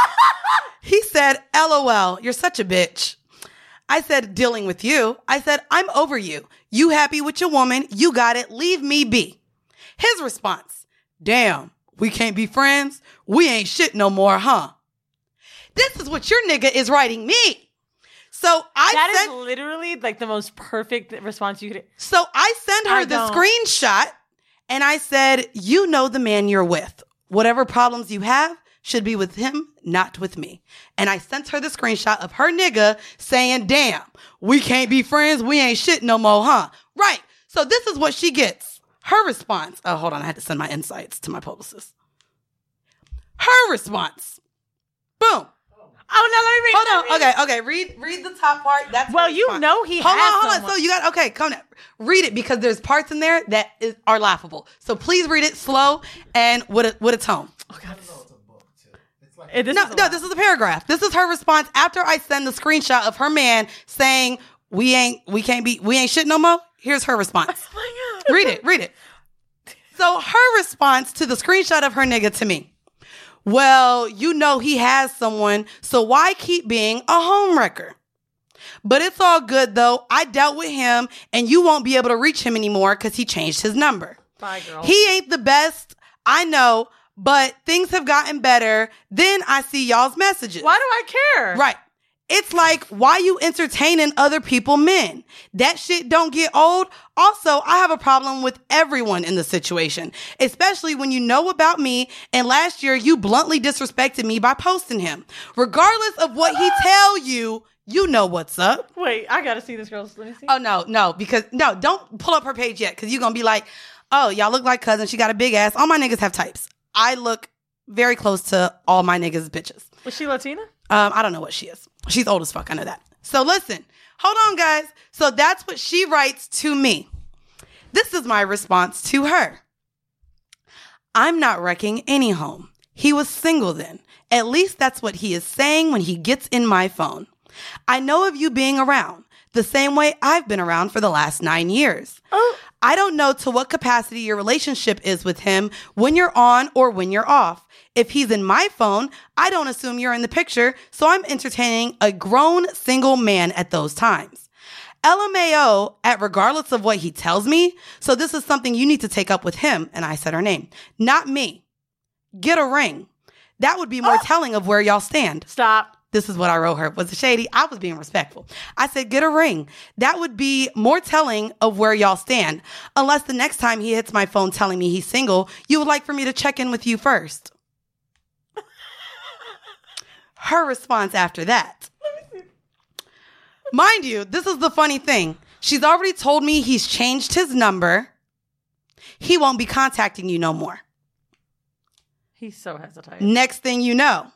He said, "LOL, you're such a bitch." I said, "Dealing with you." I said, "I'm over you. You happy with your woman. You got it. Leave me be." His response, "Damn, we can't be friends. We ain't shit no more, huh?" This is what your nigga is writing me. So I That sent, is literally like the most perfect response you could. so I send her I the don't. screenshot and I said, "You know the man you're with. Whatever problems you have should be with him, not with me." And I sent her the screenshot of her nigga saying, "Damn, we can't be friends. We ain't shit no more, huh?" Right. So this is what she gets. Her response. Oh, hold on. I had to send my insights to my publicist. Her response. Boom. Oh no, let me read. Hold let me on. read. Okay, okay. Read read the top part. That's Well, her you response. know he hold has on, hold on. someone. So you got okay. Come on. Read it because there's parts in there that is, are laughable. So please read it slow and with a with a tone. Eh, this No, is a no. lot. This is a paragraph. This is her response after I send the screenshot of her man saying we ain't we can't be we ain't shit no more. Here's her response. Oh my God. Read it. Read it. So her response to the screenshot of her nigga to me. "Well, you know he has someone, so why keep being a homewrecker? But it's all good though. I dealt with him and you won't be able to reach him anymore because he changed his number. Bye, girl. He ain't the best, I know, but things have gotten better. Then I see y'all's messages." Why do I care? Right. It's like, why you entertaining other people men? That shit don't get old. Also, I have a problem with everyone in the situation, especially when you know about me and last year you bluntly disrespected me by posting him. Regardless of what he tell you, you know what's up. Wait, I gotta see this girl's. Let me see. Oh, no, no, because no, don't pull up her page yet because you're going to be like, "Oh, y'all look like cousins. She got a big ass." All my niggas have types. I look very close to all my niggas' bitches. Was she Latina? Um, I don't know what she is. She's old as fuck. I know that. So listen, hold on, guys. So that's what she writes to me. This is my response to her. "I'm not wrecking any home. He was single then. At least that's what he is saying when he gets in my phone. I know of you being around the same way I've been around for the last nine years. Oh. I don't know to what capacity your relationship is with him when you're on or when you're off. If he's in my phone, I don't assume you're in the picture, so I'm entertaining a grown single man at those times. L M A O at regardless of what he tells me, so this is something you need to take up with him," and I said her name, "not me. Get a ring. That would be more Oh. telling of where y'all stand." Stop. This is what I wrote her. Was it shady? I was being respectful. I said, "Get a ring. That would be more telling of where y'all stand. Unless the next time he hits my phone telling me he's single, you would like for me to check in with you first." Her response after that. Mind you, this is the funny thing. She's already told me he's changed his number. He won't be contacting you no more. He's so hesitant. Next thing you know.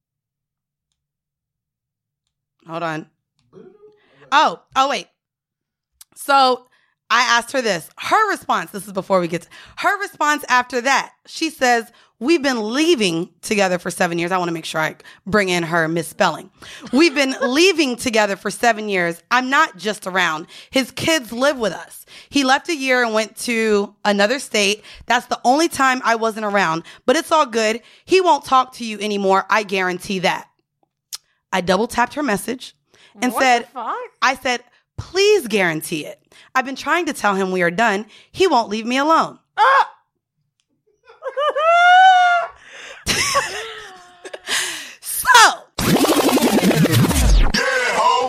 Hold on. Oh, oh, wait. So I asked her this. Her response, this is before we get to her response after that. She says, "We've been leaving together for seven years. I want to make sure I bring in her misspelling. "We've been leaving together for seven years. I'm not just around. His kids live with us. He left a year and went to another state. That's the only time I wasn't around, but it's all good. He won't talk to you anymore. I guarantee that." I double tapped her message and What said, the fuck? I said, "Please guarantee it. I've been trying to tell him we are done. He won't leave me alone." Ah!